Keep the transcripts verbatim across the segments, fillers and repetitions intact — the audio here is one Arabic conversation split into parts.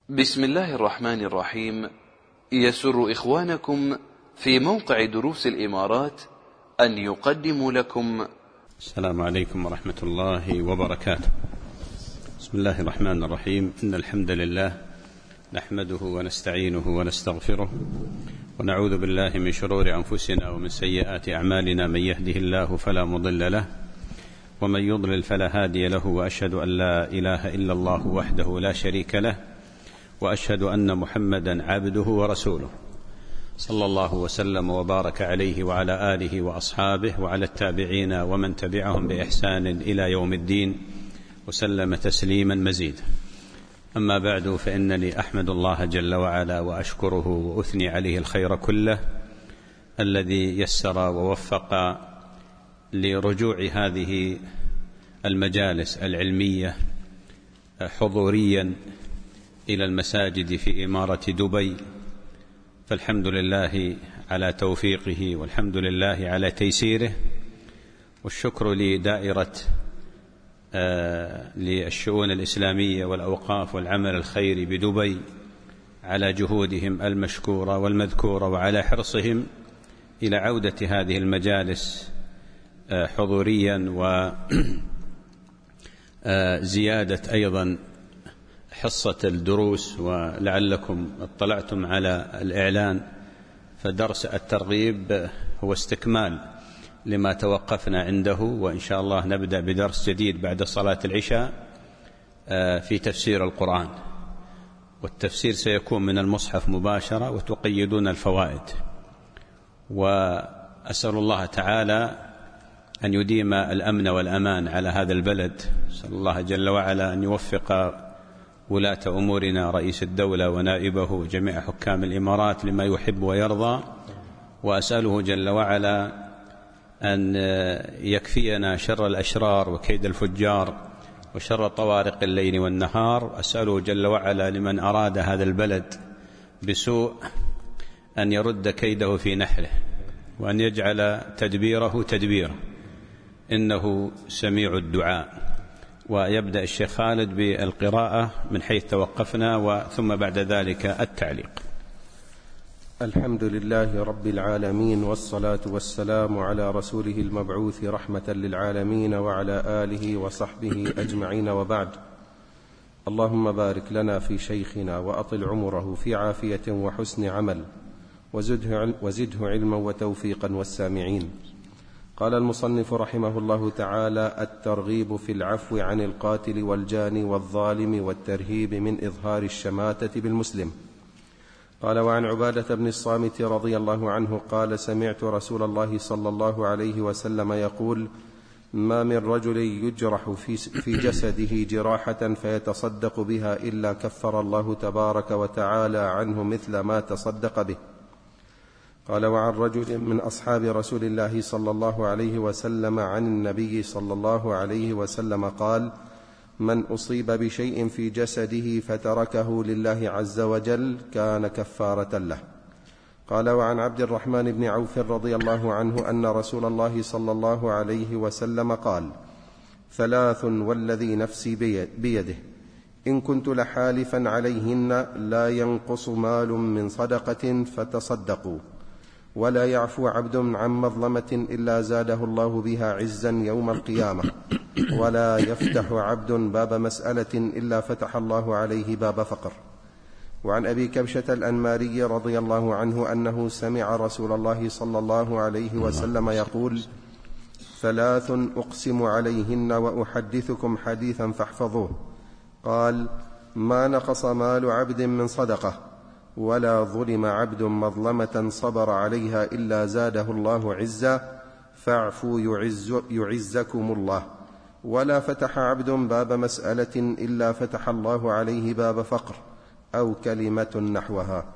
بسم الله الرحمن الرحيم. يسر إخوانكم في موقع دروس الإمارات أن يقدموا لكم. السلام عليكم ورحمة الله وبركاته. بسم الله الرحمن الرحيم. إن الحمد لله نحمده ونستعينه ونستغفره ونعوذ بالله من شرور أنفسنا ومن سيئات أعمالنا. من يهده الله فلا مضل له ومن يضلل فلا هادي له، وأشهد أن لا إله إلا الله وحده لا شريك له، وأشهد أن محمدا عبده ورسوله، صلى الله وسلم وبارك عليه وعلى آله وأصحابه وعلى التابعين ومن تبعهم بإحسان إلى يوم الدين، وسلم تسليما مزيدا. أما بعد، فإنني أحمد الله جل وعلا وأشكره وأثني عليه الخير كله الذي يسر ووفق لرجوع هذه المجالس العلمية حضوريا إلى المساجد في إمارة دبي، فالحمد لله على توفيقه والحمد لله على تيسيره، والشكر لدائرة آه للشؤون الإسلامية والأوقاف والعمل الخيري بدبي على جهودهم المشكورة والمذكورة وعلى حرصهم إلى عودة هذه المجالس آه حضوريا وزيادة آه أيضا حصة الدروس. ولعلكم اطلعتم على الإعلان، فدرس الترغيب هو استكمال لما توقفنا عنده، وإن شاء الله نبدأ بدرس جديد بعد صلاة العشاء في تفسير القرآن، والتفسير سيكون من المصحف مباشرة وتقيدون الفوائد. وأسأل الله تعالى أن يديم الأمن والأمان على هذا البلد. أسأل الله جل وعلا أن يوفق ولاة أمورنا، رئيس الدولة ونائبه، جميع حكام الإمارات لما يحب ويرضى، وأسأله جل وعلا أن يكفينا شر الأشرار وكيد الفجار وشر طوارق الليل والنهار. أسأله جل وعلا لمن أراد هذا البلد بسوء أن يرد كيده في نحره، وأن يجعل تدبيره تدبيره، إنه سميع الدعاء. ويبدأ الشيخ خالد بالقراءة من حيث توقفنا، وثم بعد ذلك التعليق. الحمد لله رب العالمين، والصلاة والسلام على رسوله المبعوث رحمة للعالمين وعلى آله وصحبه أجمعين، وبعد. اللهم بارك لنا في شيخنا وأطل عمره في عافية وحسن عمل، وزده علما وتوفيقا والسامعين. قال المصنف رحمه الله تعالى: الترغيب في العفو عن القاتل والجاني والظالم، والترهيب من إظهار الشماتة بالمسلم. قال: وعن عبادة بن الصامت رضي الله عنه قال: سمعت رسول الله صلى الله عليه وسلم يقول: ما من رجل يجرح في جسده جراحة فيتصدق بها إلا كفر الله تبارك وتعالى عنه مثل ما تصدق به. قال: وعن رجل من أصحاب رسول الله صلى الله عليه وسلم عن النبي صلى الله عليه وسلم قال: من أصيب بشيء في جسده فتركه لله عز وجل كان كفارة له. قال: وعن عبد الرحمن بن عوف رضي الله عنه أن رسول الله صلى الله عليه وسلم قال: ثلاث والذي نفسي بيده إن كنت لحالفا عليهن لا ينقص مال من صدقة فتصدقوا، ولا يعفو عبد عن مظلمة إلا زاده الله بها عزا يوم القيامة، ولا يفتح عبد باب مسألة إلا فتح الله عليه باب فقر. وعن أبي كبشة الأنماري رضي الله عنه أنه سمع رسول الله صلى الله عليه وسلم يقول: ثلاث أقسم عليهن وأحدثكم حديثا فاحفظوه. قال: ما نقص مال عبد من صدقة، ولا ظلم عبد مظلمة صبر عليها إلا زاده الله عزا، فاعفوا يعز يعزكم الله، ولا فتح عبد باب مسألة إلا فتح الله عليه باب فقر، أو كلمة نحوها.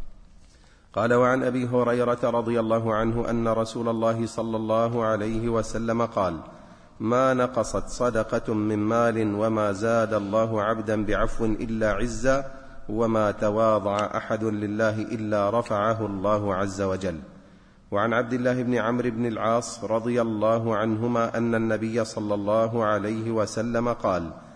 قال: وعن أبي هريرة رضي الله عنه أن رسول الله صلى الله عليه وسلم قال: ما نقصت صدقة من مال وما زاد الله عبدا بعفو إلا عزا، وما تواضع أحد لله إلا رفعه الله عز وجل. وعن عبد الله بن عمرو بن العاص رضي الله عنهما أن النبي صلى الله عليه وسلم قال: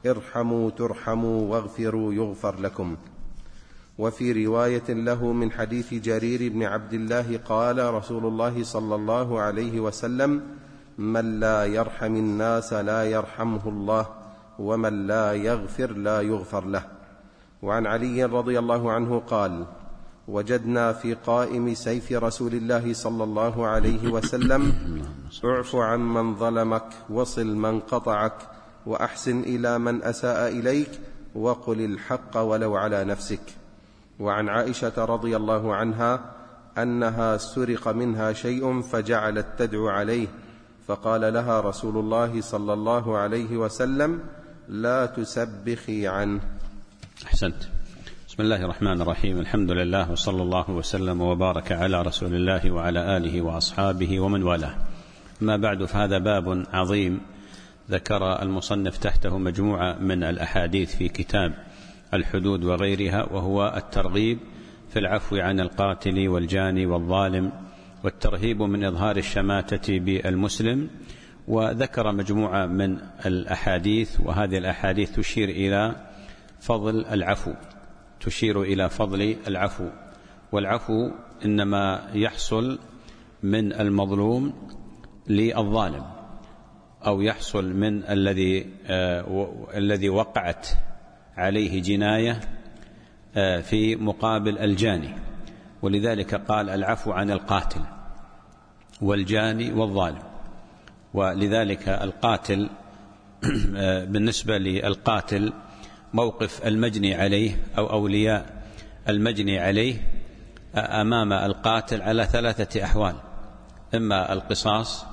ارحموا ترحموا واغفروا يغفر لكم. وفي رواية له من حديث جرير بن عبد الله قال رسول الله صلى الله عليه وسلم: من لا يرحم الناس لا يرحمه الله، ومن لا يغفر لا يغفر له. وعن علي رضي الله عنه قال: وجدنا في قائم سيف رسول الله صلى الله عليه وسلم: اعف عن من ظلمك، وصل من قطعك، وأحسن إلى من أساء إليك، وقل الحق ولو على نفسك. وعن عائشة رضي الله عنها أنها سرق منها شيء فجعلت تدعو عليه، فقال لها رسول الله صلى الله عليه وسلم: لا تسبخي عنه. أحسنت. بسم الله الرحمن الرحيم. الحمد لله، وصلى الله وسلم وبارك على رسول الله وعلى آله وأصحابه ومن والاه. ما بعد، فهذا باب عظيم ذكر المصنف تحته مجموعة من الأحاديث في كتاب الحدود وغيرها، وهو الترغيب في العفو عن القاتل والجاني والظالم، والترهيب من إظهار الشماتة بالمسلم. وذكر مجموعة من الأحاديث، وهذه الأحاديث تشير إلى فضل العفو تشير إلى فضل العفو والعفو إنما يحصل من المظلوم للظالم، أو يحصل من الذي آه الذي وقعت عليه جناية آه في مقابل الجاني. ولذلك قال: العفو عن القاتل والجاني والظالم. ولذلك القاتل آه بالنسبة للقاتل موقف المجني عليه أو أولياء المجني عليه أمام القاتل على ثلاثة أحوال: إما القصاص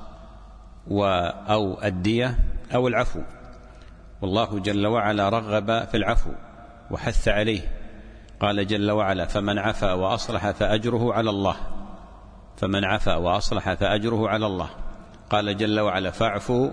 أو الدية أو العفو. والله جل وعلا رغب في العفو وحث عليه، قال جل وعلا: فمن عفا وأصلح فأجره على الله فمن عفا وأصلح فأجره على الله. قال جل وعلا: فاعفوا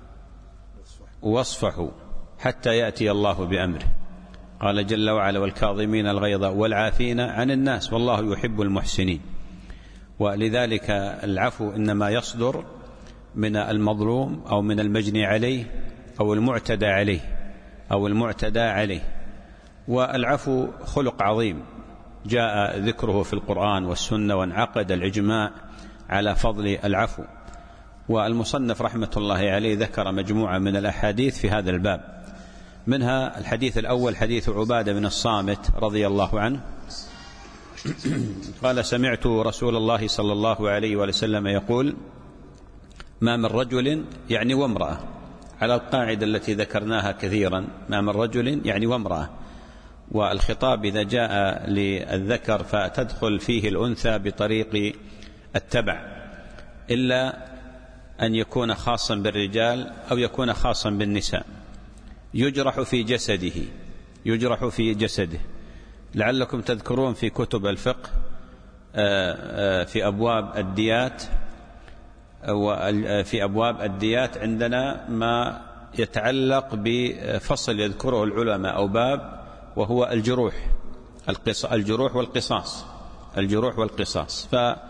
واصفحوا حتى يأتي الله بأمره. قال جل وعلا: والكاظمين الغيظ والعافين عن الناس والله يحب المحسنين. ولذلك العفو إنما يصدر من المظلوم أو من المجني عليه أو المعتدى عليه أو المعتدى عليه. والعفو خلق عظيم جاء ذكره في القرآن والسنة، وانعقد الإجماع على فضل العفو. والمصنف رحمة الله عليه ذكر مجموعة من الأحاديث في هذا الباب، منها الحديث الأول حديث عبادة بن الصامت رضي الله عنه قال: سمعت رسول الله صلى الله عليه وسلم يقول: ما من رجل يعني وامرأة، على القاعدة التي ذكرناها كثيرا، ما من رجل يعني وامرأة، والخطاب إذا جاء للذكر فتدخل فيه الأنثى بطريق التبع، إلا أن يكون خاصا بالرجال أو يكون خاصا بالنساء. يجرح في جسده يجرح في جسده لعلكم تذكرون في كتب الفقه في أبواب الديات وفي أبواب الديات عندنا ما يتعلق بفصل يذكره العلماء أو باب، وهو الجروح الجروح والقصاص الجروح والقصاص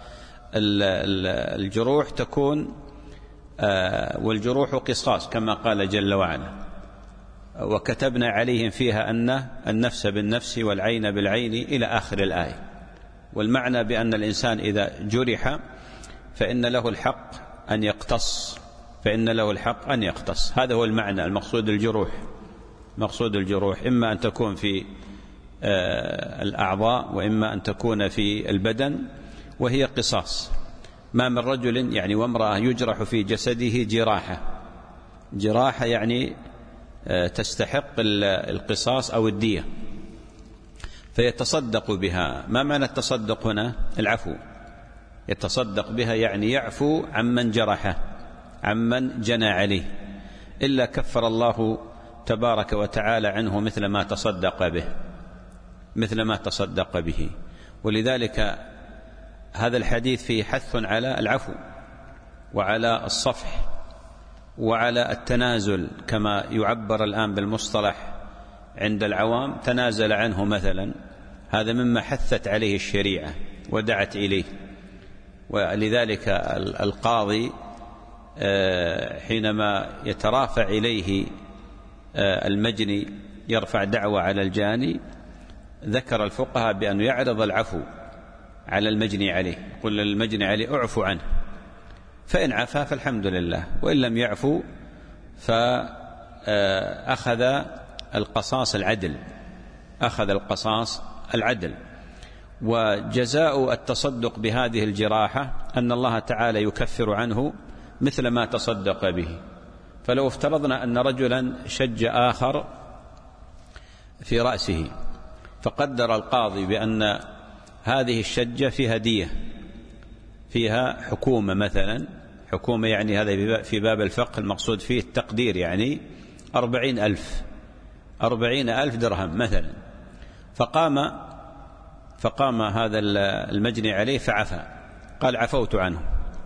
فالجروح تكون والجروح قصاص كما قال جل وعلا: وكتبنا عليهم فيها أن النفس بالنفس والعين بالعين إلى آخر الآية. والمعنى بأن الإنسان إذا جرح فإن له الحق أن يقتص فإن له الحق أن يقتص هذا هو المعنى المقصود الجروح مقصود الجروح إما أن تكون في الأعضاء وإما أن تكون في البدن، وهي قصاص. ما من رجل يعني وامرأة يجرح في جسده جراحة جراحة يعني تستحق القصاص أو الدية، فيتصدق بها. ما معنى التصدق هنا؟ العفو. يتصدق بها يعني يعفو عمن جرحه عمن جنى عليه، إلا كفر الله تبارك وتعالى عنه مثل ما تصدق به مثل ما تصدق به. ولذلك هذا الحديث فيه حث على العفو وعلى الصفح وعلى التنازل، كما يعبر الآن بالمصطلح عند العوام، تنازل عنه مثلا، هذا مما حثت عليه الشريعة ودعت إليه. ولذلك القاضي حينما يترافع إليه المجني يرفع دعوى على الجاني، ذكر الفقهاء بأن يعرض العفو على المجني عليه، يقول للمجني عليه اعفو عنه، فإن عفا فالحمد لله، وإن لم يعفو فأخذ القصاص العدل، أخذ القصاص العدل. وجزاء التصدق بهذه الجراحة أن الله تعالى يكفر عنه مثل ما تصدق به. فلو افترضنا أن رجلا شج آخر في رأسه، فقدر القاضي بأن هذه الشجة فيها دية، فيها حكومة مثلا، حكومة يعني هذا في باب الفقه المقصود فيه التقدير، يعني أربعين ألف أربعين ألف درهم مثلا، فقام فقام هذا المجني عليه فعفى، قال عفوت عنه،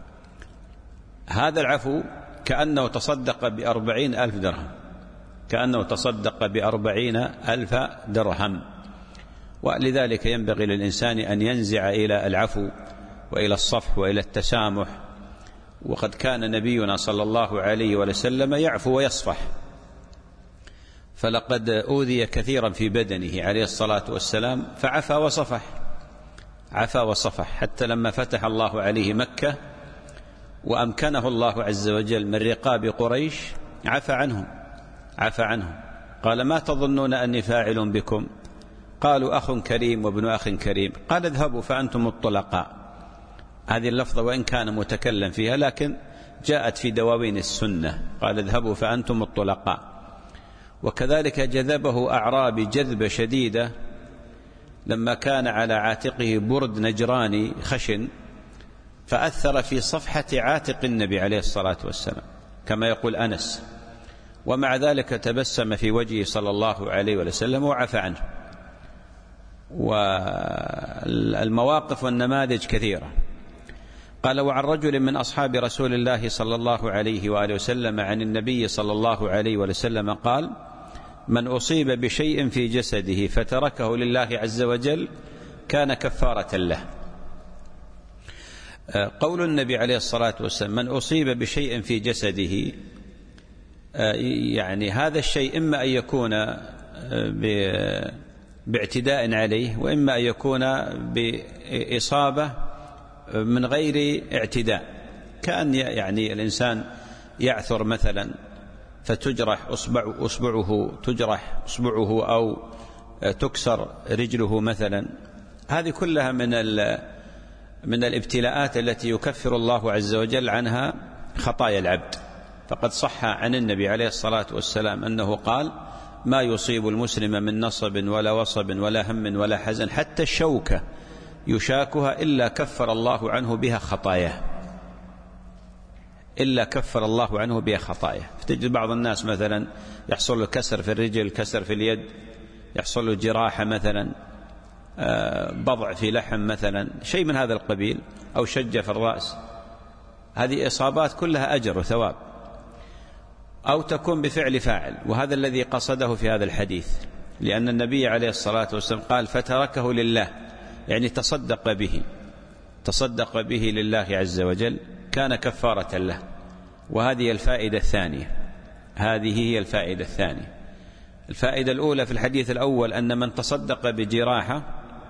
هذا العفو كأنه تصدق بأربعين ألف درهم، كأنه تصدق بأربعين ألف درهم. ولذلك ينبغي للإنسان أن ينزع إلى العفو وإلى الصفح وإلى التسامح. وقد كان نبينا صلى الله عليه وسلم يعفو ويصفح، فلقد أوذي كثيرا في بدنه عليه الصلاة والسلام فعفى وصفح، عفى وصفح، حتى لما فتح الله عليه مكة وأمكنه الله عز وجل من رقاب قريش عفى عنهم، عفى عنهم، قال ما تظنون أني فاعل بكم؟ قالوا أخ كريم وابن أخ كريم، قال اذهبوا فأنتم الطلقاء. هذه اللفظة وإن كان متكلم فيها لكن جاءت في دواوين السنة، قال اذهبوا فأنتم الطلقاء. وكذلك جذبه أعرابي جذبة شديدة لما كان على عاتقه برد نجراني خشن، فأثر في صفحة عاتق النبي عليه الصلاة والسلام كما يقول أنس، ومع ذلك تبسم في وجهه صلى الله عليه وسلم وعفى عنه. والمواقف والنماذج كثيرة. قال وعن رجل من أصحاب رسول الله صلى الله عليه وآله وسلم عن النبي صلى الله عليه وسلم قال من أصيب بشيء في جسده فتركه لله عز وجل كان كفارة له. قول النبي عليه الصلاة والسلام من أصيب بشيء في جسده، يعني هذا الشيء إما أن يكون باعتداء عليه، وإما أن يكون بإصابة من غير اعتداء، كأن يعني الإنسان يعثر مثلا فتجرح أصبع أصبعه تجرح أصبعه أو تكسر رجله مثلا. هذه كلها من من الابتلاءات التي يكفر الله عز وجل عنها خطايا العبد. فقد صح عن النبي عليه الصلاة والسلام أنه قال ما يصيب المسلم من نصب ولا وصب ولا هم ولا حزن حتى الشوكة يشاكها إلا كفر الله عنه بها خطاياه، إلا كفر الله عنه بها خطاياه. فتجد بعض الناس مثلا يحصل له كسر في الرجل، كسر في اليد، يحصل له جراحة مثلا، بضع في لحم مثلا، شيء من هذا القبيل، أو شجة في الرأس. هذه إصابات كلها أجر وثواب، أو تكون بفعل فاعل، وهذا الذي قصده في هذا الحديث، لأن النبي عليه الصلاة والسلام قال فتركه لله، يعني تصدق به، تصدق به لله عز وجل كان كفارة له. وهذه الفائدة الثانية، هذه هي الفائدة الثانية. الفائدة الأولى في الحديث الأول أن من تصدق بجراحة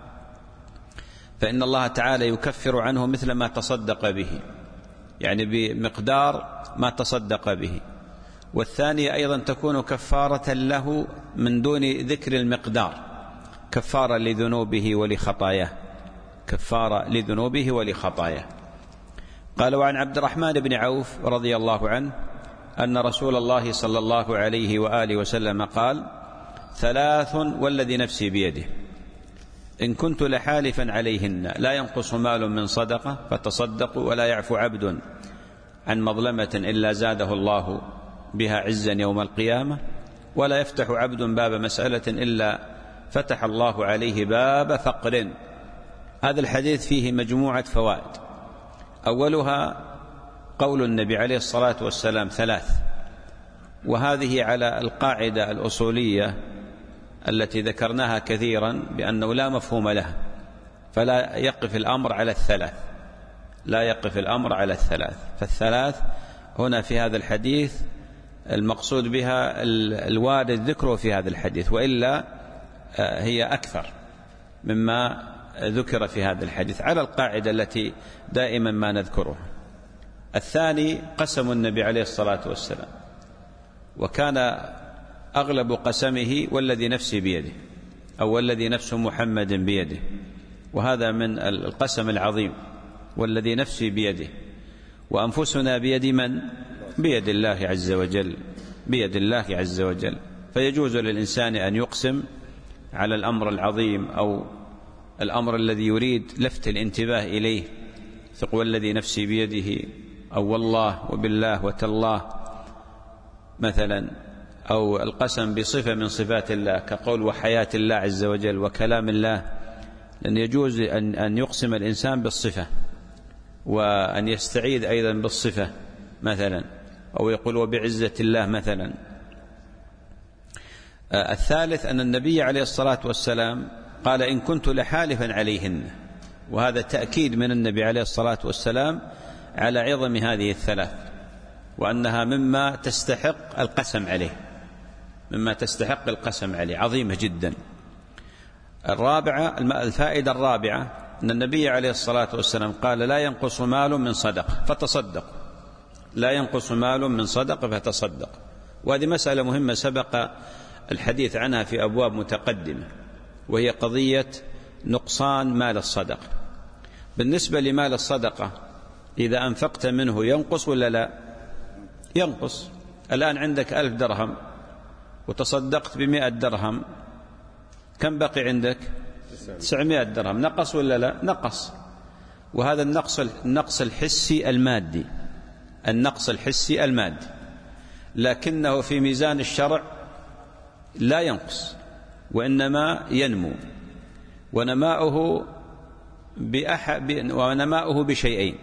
فإن الله تعالى يكفر عنه مثل ما تصدق به، يعني بمقدار ما تصدق به. والثانية أيضا تكون كفارة له من دون ذكر المقدار، كفارة لذنوبه ولخطاياه، كفارة لذنوبه ولخطاياه. قال وعن عبد الرحمن بن عوف رضي الله عنه أن رسول الله صلى الله عليه وآله وسلم قال ثلاث والذي نفسي بيده إن كنت لحالفا عليهن لا ينقص مال من صدقة فتصدقوا ولا يعفو عبد عن مظلمة إلا زاده الله بها عزا يوم القيامة ولا يفتح عبد باب مسألة إلا فتح الله عليه باب فقر. هذا الحديث فيه مجموعة فوائد. أولها قول النبي عليه الصلاة والسلام ثلاث، وهذه على القاعدة الأصولية التي ذكرناها كثيرا بأنه لا مفهوم لها، فلا يقف الأمر على الثلاث، لا يقف الأمر على الثلاث. فالثلاث هنا في هذا الحديث المقصود بها الوارد ذكره في هذا الحديث، وإلا هي أكثر مما ذكر في هذا الحديث على القاعدة التي دائما ما نذكرها. الثاني قسم النبي عليه الصلاة والسلام، وكان أغلب قسمه والذي نفسي بيده، أو والذي نفس محمد بيده، وهذا من القسم العظيم، والذي نفسي بيده، وأنفسنا بيد من؟ بيد الله عز وجل، بيد الله عز وجل. فيجوز للإنسان أن يقسم على الأمر العظيم أو الأمر الذي يريد لفت الانتباه إليه، والذي نفسي بيده، أو والله وبالله وتالله مثلا، أو القسم بصفة من صفات الله كقول وحياة الله عز وجل وكلام الله، لأن يجوز أن يقسم الإنسان بالصفة، وأن يستعيذ أيضا بالصفة مثلا، أو يقول وبعزة الله مثلا. الثالث أن النبي عليه الصلاة والسلام قال إن كنت لحالفا عليهن، وهذا تأكيد من النبي عليه الصلاة والسلام على عظم هذه الثلاث، وأنها مما تستحق القسم عليه، مما تستحق القسم عليه، عظيمة جدا. الرابعة، الفائدة الرابعة، أن النبي عليه الصلاة والسلام قال لا ينقص مال من صدقة فتصدق، لا ينقص مال من صدقة فتصدق. وهذه مسألة مهمة سبق الحديث عنها في أبواب متقدمة، وهي قضية نقصان مال الصدقة. بالنسبة لمال الصدقة إذا أنفقت منه ينقص ولا لا؟ ينقص. الآن عندك ألف درهم وتصدقت بمئة درهم، كم بقي عندك؟ تسعمائة درهم. نقص ولا لا؟ نقص. وهذا النقص النقص الحسي المادي، النقص الحسي المادي، لكنه في ميزان الشرع لا ينقص، وإنما ينمو، ونماؤه بأحد ونماؤه بشيئين: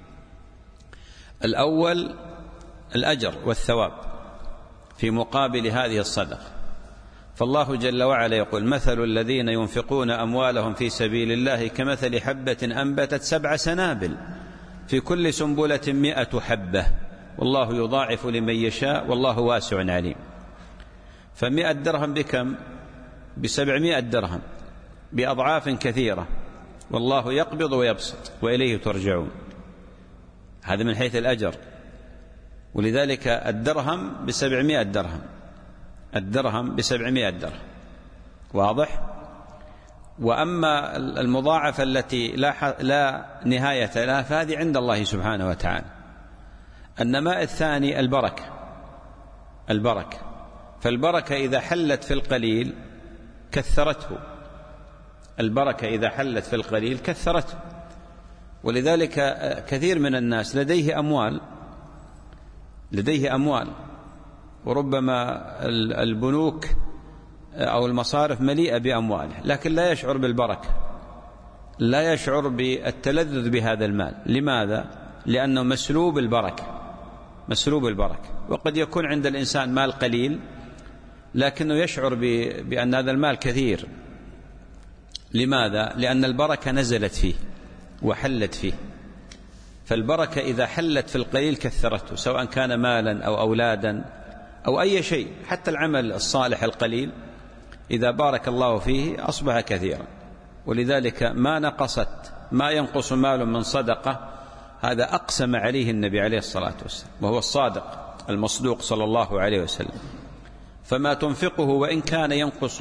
الأول الأجر والثواب في مقابل هذه الصدقة. فالله جل وعلا يقول مثل الذين ينفقون أموالهم في سبيل الله كمثل حبة أنبتت سبع سنابل في كل سنبلة مئة حبة والله يضاعف لمن يشاء والله واسع عليم. فمئة درهم بكم؟ بسبعمائة درهم، بأضعاف كثيرة، والله يقبض ويبسط وإليه ترجعون. هذا من حيث الأجر. ولذلك الدرهم بسبعمائة درهم، الدرهم بسبعمائة درهم، واضح؟ وأما المضاعفة التي لا, لا نهاية لها فهذه عند الله سبحانه وتعالى. النماء الثاني البركة، البركة. فالبركة إذا حلت في القليل كثرته، البركة إذا حلت في القليل كثرته. ولذلك كثير من الناس لديه أموال، لديه أموال، وربما البنوك أو المصارف مليئة بأمواله، لكن لا يشعر بالبركة، لا يشعر بالتلذذ بهذا المال. لماذا؟ لأنه مسلوب البركة، مسلوب البركة. وقد يكون عند الإنسان مال قليل لكنه يشعر بأن هذا المال كثير. لماذا؟ لأن البركة نزلت فيه وحلت فيه. فالبركة إذا حلت في القليل كثرته، سواء كان مالا أو أولادا أو أي شيء، حتى العمل الصالح القليل إذا بارك الله فيه أصبح كثيرا. ولذلك ما نقصت ما ينقص مال من صدقة، هذا أقسم عليه النبي عليه الصلاة والسلام، وهو الصادق المصدوق صلى الله عليه وسلم. فما تنفقه وإن كان ينقص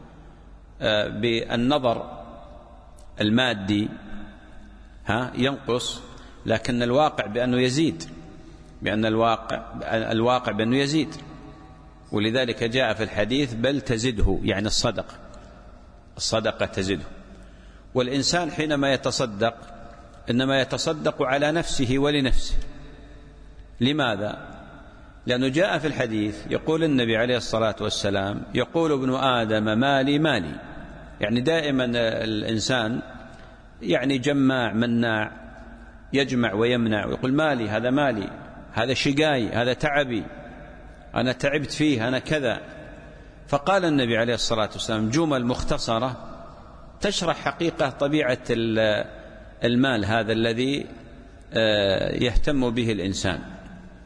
بالنظر المادي ها ينقص، لكن الواقع بأنه يزيد، بأن الواقع الواقع بأنه يزيد. ولذلك جاء في الحديث بل تزده، يعني الصدقة الصدقة تزده. والإنسان حينما يتصدق إنما يتصدق على نفسه ولنفسه. لماذا؟ لأنه جاء في الحديث يقول النبي عليه الصلاة والسلام يقول ابن آدم مالي مالي، يعني دائما الإنسان يعني جماع مناع، يجمع ويمنع ويقول مالي، هذا مالي، هذا شقاي، هذا تعبي، أنا تعبت فيه، أنا كذا. فقال النبي عليه الصلاة والسلام جمل مختصرة تشرح حقيقة طبيعة المال هذا الذي يهتم به الإنسان.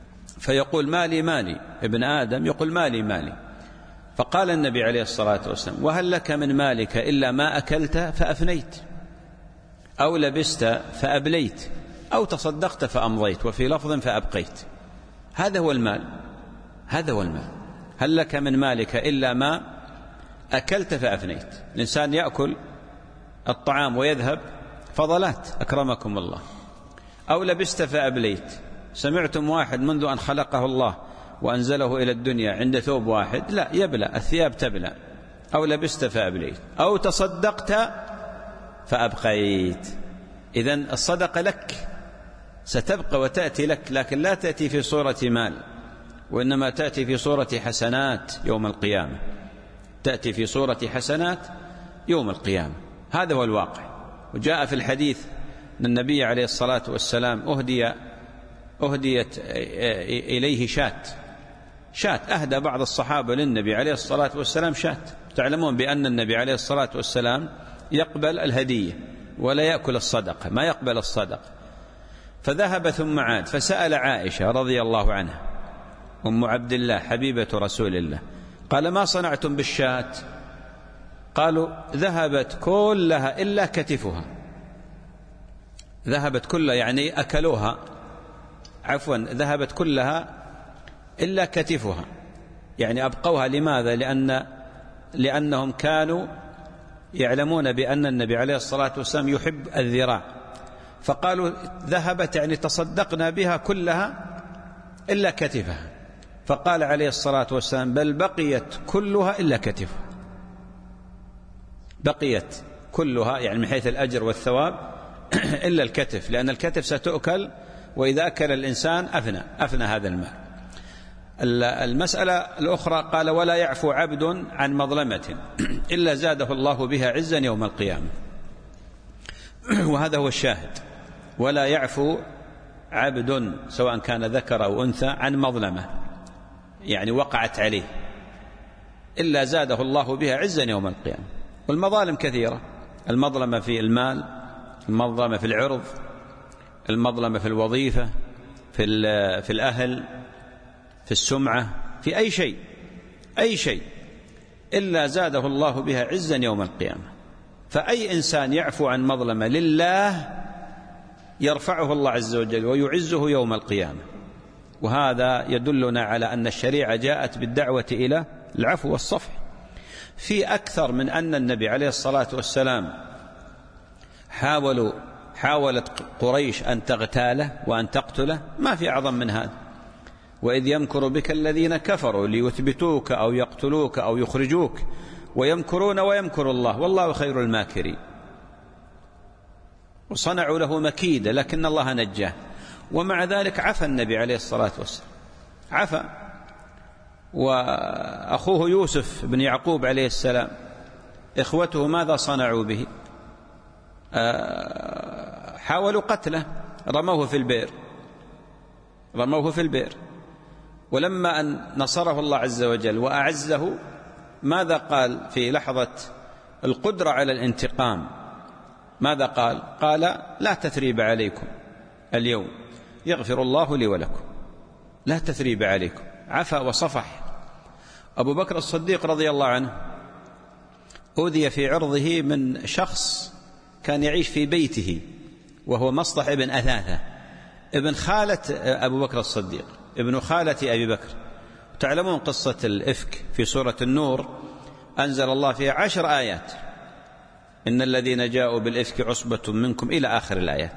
فيقول مالي مالي، ابن آدم يقول مالي مالي. فقال النبي عليه الصلاة والسلام وهل لك من مالك إلا ما أكلت فأفنيت، أو لبست فأبليت، أو تصدقت فأمضيت، وفي لفظ فأبقيت. هذا هو المال، هذا هو المال. هل لك من مالك إلا ما أكلت فأفنيت. الإنسان يأكل الطعام ويذهب فضلات أكرمكم الله. أو لبست فأبليت. سمعتم واحد منذ أن خلقه الله وأنزله إلى الدنيا عند ثوب واحد؟ لا، يبلى، الثياب تبلى. أو لبست فأبليت. أو تصدقت فأبقيت. إذن الصدقة لك، ستبقى وتأتي لك، لكن لا تأتي في صورة مال، وإنما تأتي في صورة حسنات يوم القيامة، تأتي في صورة حسنات يوم القيامة. هذا هو الواقع. وجاء في الحديث أن النبي عليه الصلاة والسلام أهدي أهديت إليه شاة شاة أهدى بعض الصحابة للنبي عليه الصلاة والسلام شاة. تعلمون بأن النبي عليه الصلاة والسلام يقبل الهدية ولا يأكل الصدقة، ما يقبل الصدقة. فذهب ثم عاد فسأل عائشة رضي الله عنها أم عبد الله حبيبة رسول الله، قال ما صنعتم بالشاة؟ قالوا ذهبت كلها إلا كتفها. ذهبت كلها يعني أكلوها، عفوا ذهبت كلها إلا كتفها، يعني أبقوها. لماذا؟ لأن لأنهم كانوا يعلمون بأن النبي عليه الصلاة والسلام يحب الذراع، فقالوا ذهبت يعني تصدقنا بها كلها إلا كتفها. فقال عليه الصلاة والسلام بل بقيت كلها إلا كتفها، بقيت كلها يعني من حيث الأجر والثواب إلا الكتف، لأن الكتف ستؤكل، وإذا أكل الإنسان أفنى أفنى هذا المال. المسألة الأخرى قال ولا يعفو عبد عن مظلمة إلا زاده الله بها عزا يوم القيامة. وهذا هو الشاهد، ولا يعفو عبد سواء كان ذكر أو أنثى عن مظلمة يعني وقعت عليه إلا زاده الله بها عزا يوم القيامة. والمظالم كثيرة، المظلمة في المال، المظلمة في العرض، المظلمة في الوظيفة، في في الأهل، في السمعة، في أي شيء أي شيء إلا زاده الله بها عزا يوم القيامة. فأي إنسان يعفو عن مظلمة لله يرفعه الله عز وجل ويعزه يوم القيامة. وهذا يدلنا على أن الشريعة جاءت بالدعوة إلى العفو والصفح. في أكثر من أن النبي عليه الصلاة والسلام حاولوا حاولت قريش أن تغتاله وأن تقتله، ما في أعظم من هذا. وإذ يمكر بك الذين كفروا ليثبتوك أو يقتلوك أو يخرجوك ويمكرون ويمكر الله والله خير الماكرين. وصنعوا له مكيدة لكن الله نجاه، ومع ذلك عفى النبي عليه الصلاة والسلام، عفى. وأخوه يوسف بن يعقوب عليه السلام إخوته ماذا صنعوا به؟ حاولوا قتله، رموه في البئر رموه في البئر ولما أن نصره الله عز وجل وأعزه ماذا قال في لحظة القدرة على الانتقام؟ ماذا قال؟ قال لا تثريب عليكم اليوم يغفر الله لي ولكم، لا تثريب عليكم، عفا وصفح. أبو بكر الصديق رضي الله عنه أوذي في عرضه من شخص كان يعيش في بيته وهو مصطح ابن أثاثة ابن خالة أبو بكر الصديق، ابن خالة أبي بكر. تعلمون قصة الإفك في سورة النور أنزل الله فيها عشر آيات، إن الذين جاءوا بالإفك عصبة منكم إلى آخر الآيات.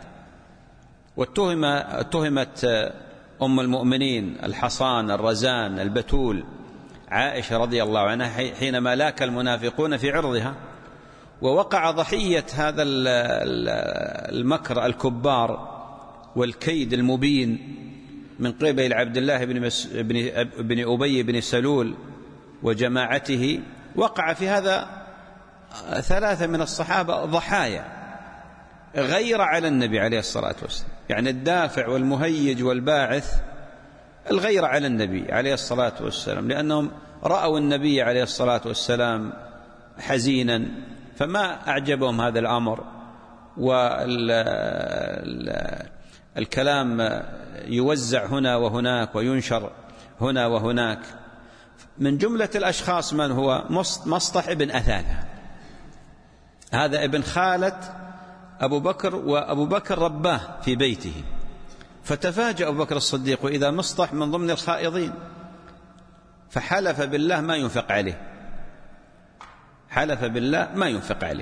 واتهمت أم المؤمنين الحصان الرزان البتول عائشة رضي الله عنها حينما لاك المنافقون في عرضها، ووقع ضحية هذا المكر الكبار والكيد المبين من قبل عبد الله بن, مس... بن... بن أبي بن سلول وجماعته. وقع في هذا ثلاثة من الصحابة ضحايا، غير على النبي عليه الصلاة والسلام، يعني الدافع والمهيج والباعث الغير على النبي عليه الصلاة والسلام، لأنهم رأوا النبي عليه الصلاة والسلام حزينا فما أعجبهم هذا الأمر. الكلام يوزع هنا وهناك وينشر هنا وهناك. من جملة الأشخاص من هو مصطح ابن أثاثة، هذا ابن خالة أبو بكر، وأبو بكر رباه في بيته، فتفاجأ أبو بكر الصديق وإذا مصطح من ضمن الخائضين، فحلف بالله ما ينفق عليه، حلف بالله ما ينفق عليه.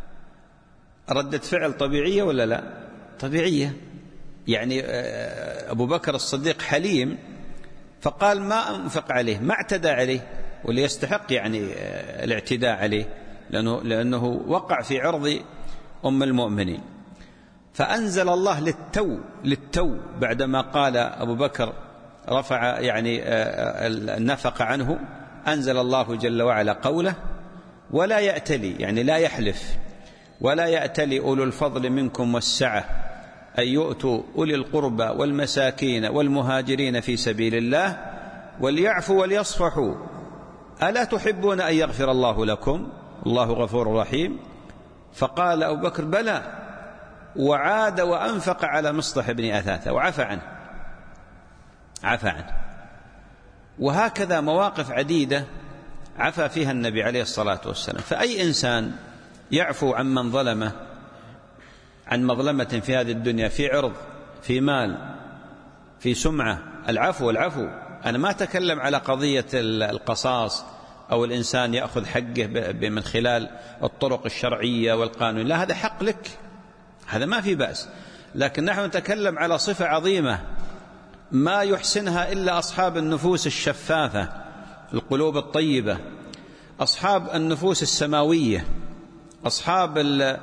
ردة فعل طبيعية ولا لا؟ طبيعية. يعني أبو بكر الصديق حليم، فقال ما أنفق عليه، ما اعتدى عليه، واللي يستحق يعني الاعتداء عليه لأنه, لأنه وقع في عرض أم المؤمنين. فأنزل الله للتو للتو بعدما قال أبو بكر رفع يعني النفق عنه، أنزل الله جل وعلا قوله: ولا يأتلي، يعني لا يحلف، ولا يأتلي أولو الفضل منكم والسعة أن يؤتوا أولي القربى والمساكين والمهاجرين في سبيل الله وليعفوا وليصفحوا ألا تحبون أن يغفر الله لكم الله غفور رحيم. فقال أبو بكر: بلى، وعاد وأنفق على مصطح بن أثاثة وعفى عنه، عفى عنه. وهكذا مواقف عديدة عفى فيها النبي عليه الصلاة والسلام. فأي إنسان يعفو عن من ظلمه، عن مظلمة في هذه الدنيا، في عرض، في مال، في سمعة، العفو العفو. أنا ما أتكلم على قضية القصاص أو الإنسان يأخذ حقه من خلال الطرق الشرعية والقانون، لا، هذا حق لك، هذا ما في بأس. لكن نحن نتكلم على صفة عظيمة ما يحسنها إلا أصحاب النفوس الشفافة، القلوب الطيبة، أصحاب النفوس السماوية، أصحاب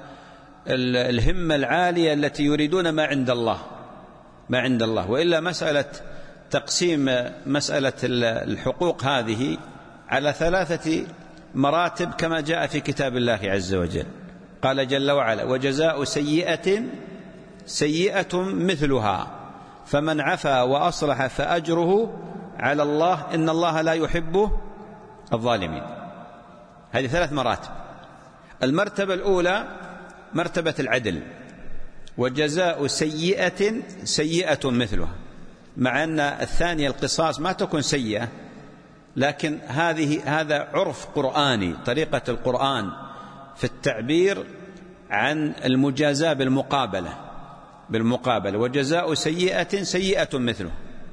الهمة العالية التي يريدون ما عند الله، ما عند الله. وإلا مسألة تقسيم مسألة الحقوق هذه على ثلاثة مراتب كما جاء في كتاب الله عز وجل. قال جل وعلا: وجزاء سيئة سيئة مثلها فمن عفا وأصلح فأجره على الله إن الله لا يحب الظالمين. هذه ثلاث مراتب. المرتبة الأولى مرتبة العدل، وجزاء سيئة سيئة مثلها، مع أن الثانية القصاص ما تكون سيئة، لكن هذه هذا عرف قرآني، طريقة القرآن في التعبير عن المجازاة بالمقابلة بالمقابلة وجزاء سيئة سيئة مثله.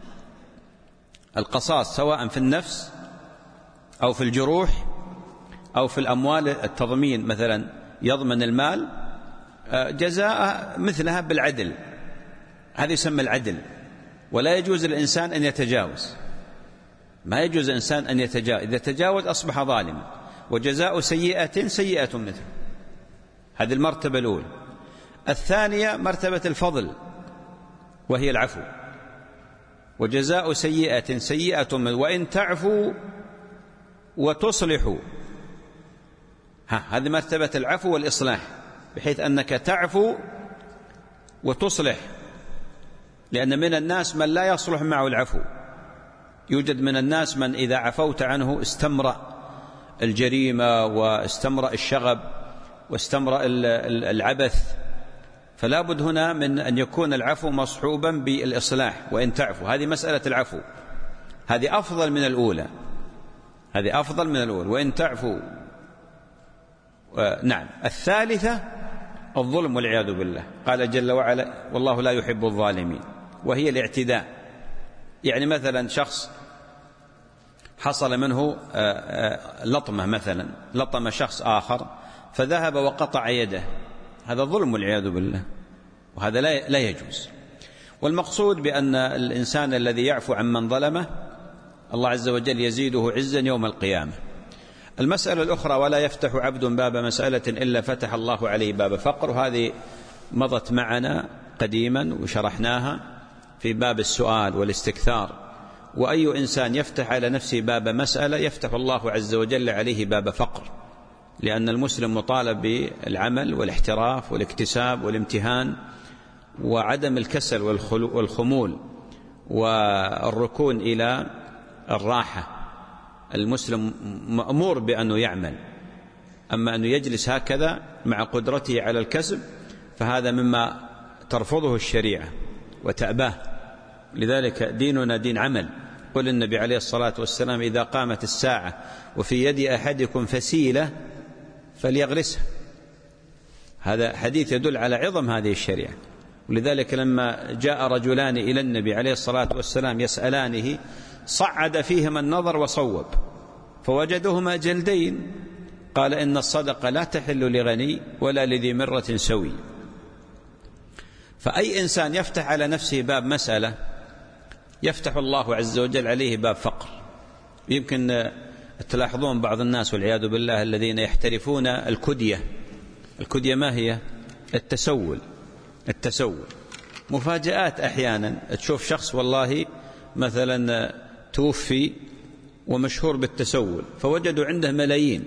القصاص سواء في النفس أو في الجروح أو في الأموال، التضمين مثلا يضمن المال، جزاء مثلها بالعدل، هذا يسمى العدل. ولا يجوز الإنسان أن يتجاوز، ما يجوز الإنسان أن يتجاوز، إذا تجاوز أصبح ظالما. وجزاء سيئة سيئة مثله، هذه المرتبة الأولى. الثانية مرتبة الفضل وهي العفو، وجزاء سيئة سيئة مثله وإن تعفوا وتصلحوا، ها هذه مرتبة العفو والإصلاح، بحيث أنك تعفو وتصلح، لأن من الناس من لا يصلح معه العفو. يوجد من الناس من إذا عفوت عنه استمرأ الجريمة واستمرأ الشغب واستمرأ العبث. فلا بد هنا من أن يكون العفو مصحوبا بالإصلاح. وإن تعفو، هذه مسألة العفو، هذه أفضل من الأولى، هذه أفضل من الأولى. وإن تعفو نعم. الثالثة الظلم والعياذ بالله، قال جل وعلا: والله لا يحب الظالمين، وهي الاعتداء. يعني مثلا شخص حصل منه لطمة، مثلا لطم شخص آخر فذهب وقطع يده، هذا ظلم والعياذ بالله، وهذا لا يجوز. والمقصود بأن الإنسان الذي يعفو عن من ظلمه الله عز وجل يزيده عزا يوم القيامة. المسألة الأخرى: ولا يفتح عبد باب مسألة إلا فتح الله عليه باب فقر، وهذه مضت معنا قديما وشرحناها في باب السؤال والاستكثار. وأي إنسان يفتح على نفسه باب مسألة يفتح الله عز وجل عليه باب فقر، لأن المسلم مطالب بالعمل والاحتراف والاكتساب والامتهان وعدم الكسل والخمول والركون إلى الراحة. المسلم مأمور بأنه يعمل، أما أنه يجلس هكذا مع قدرته على الكسب فهذا مما ترفضه الشريعة. وتأباه. لذلك ديننا دين عمل. قل النبي عليه الصلاة والسلام: إذا قامت الساعة وفي يد أحدكم فسيلة فليغرسها. هذا حديث يدل على عظم هذه الشريعة. ولذلك لما جاء رجلان إلى النبي عليه الصلاة والسلام يسألانه صعد فيهما النظر وصوب، فوجدهما جلدين. قال: إن الصدقة لا تحل لغني ولا لذي مرة سوي. فأي إنسان يفتح على نفسه باب مسألة يفتح الله عز وجل عليه باب فقر. يمكن تلاحظون بعض الناس والعياذ بالله الذين يحترفون الكدية. الكدية ما هي؟ التسول. التسول مفاجآت. أحيانا تشوف شخص والله مثلا توفي ومشهور بالتسول، فوجدوا عنده ملايين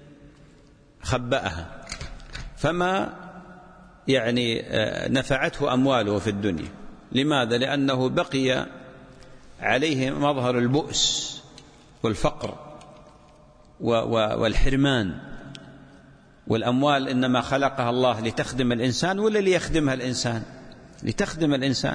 خبأها، فما يعني نفعته أمواله في الدنيا. لماذا؟ لأنه بقي عليه مظهر البؤس والفقر والحرمان. والأموال إنما خلقها الله لتخدم الإنسان ولا ليخدمها الإنسان؟ لتخدم الإنسان.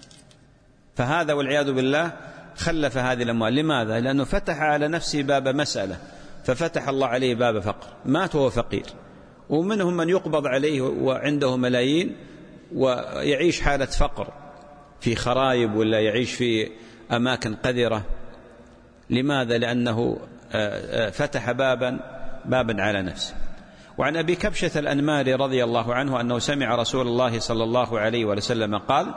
فهذا والعياذ بالله خلف هذه الأموال. لماذا؟ لأنه فتح على نفسه باب مسألة، ففتح الله عليه باب فقر، مات وهو فقير. ومنهم من يقبض عليه وعنده ملايين ويعيش حالة فقر في خرايب ولا يعيش في أماكن قذرة. لماذا؟ لأنه فتح بابا بابا على نفسه. وعن أبي كبشة الأنماري رضي الله عنه أنه سمع رسول الله صلى الله عليه وسلم قال: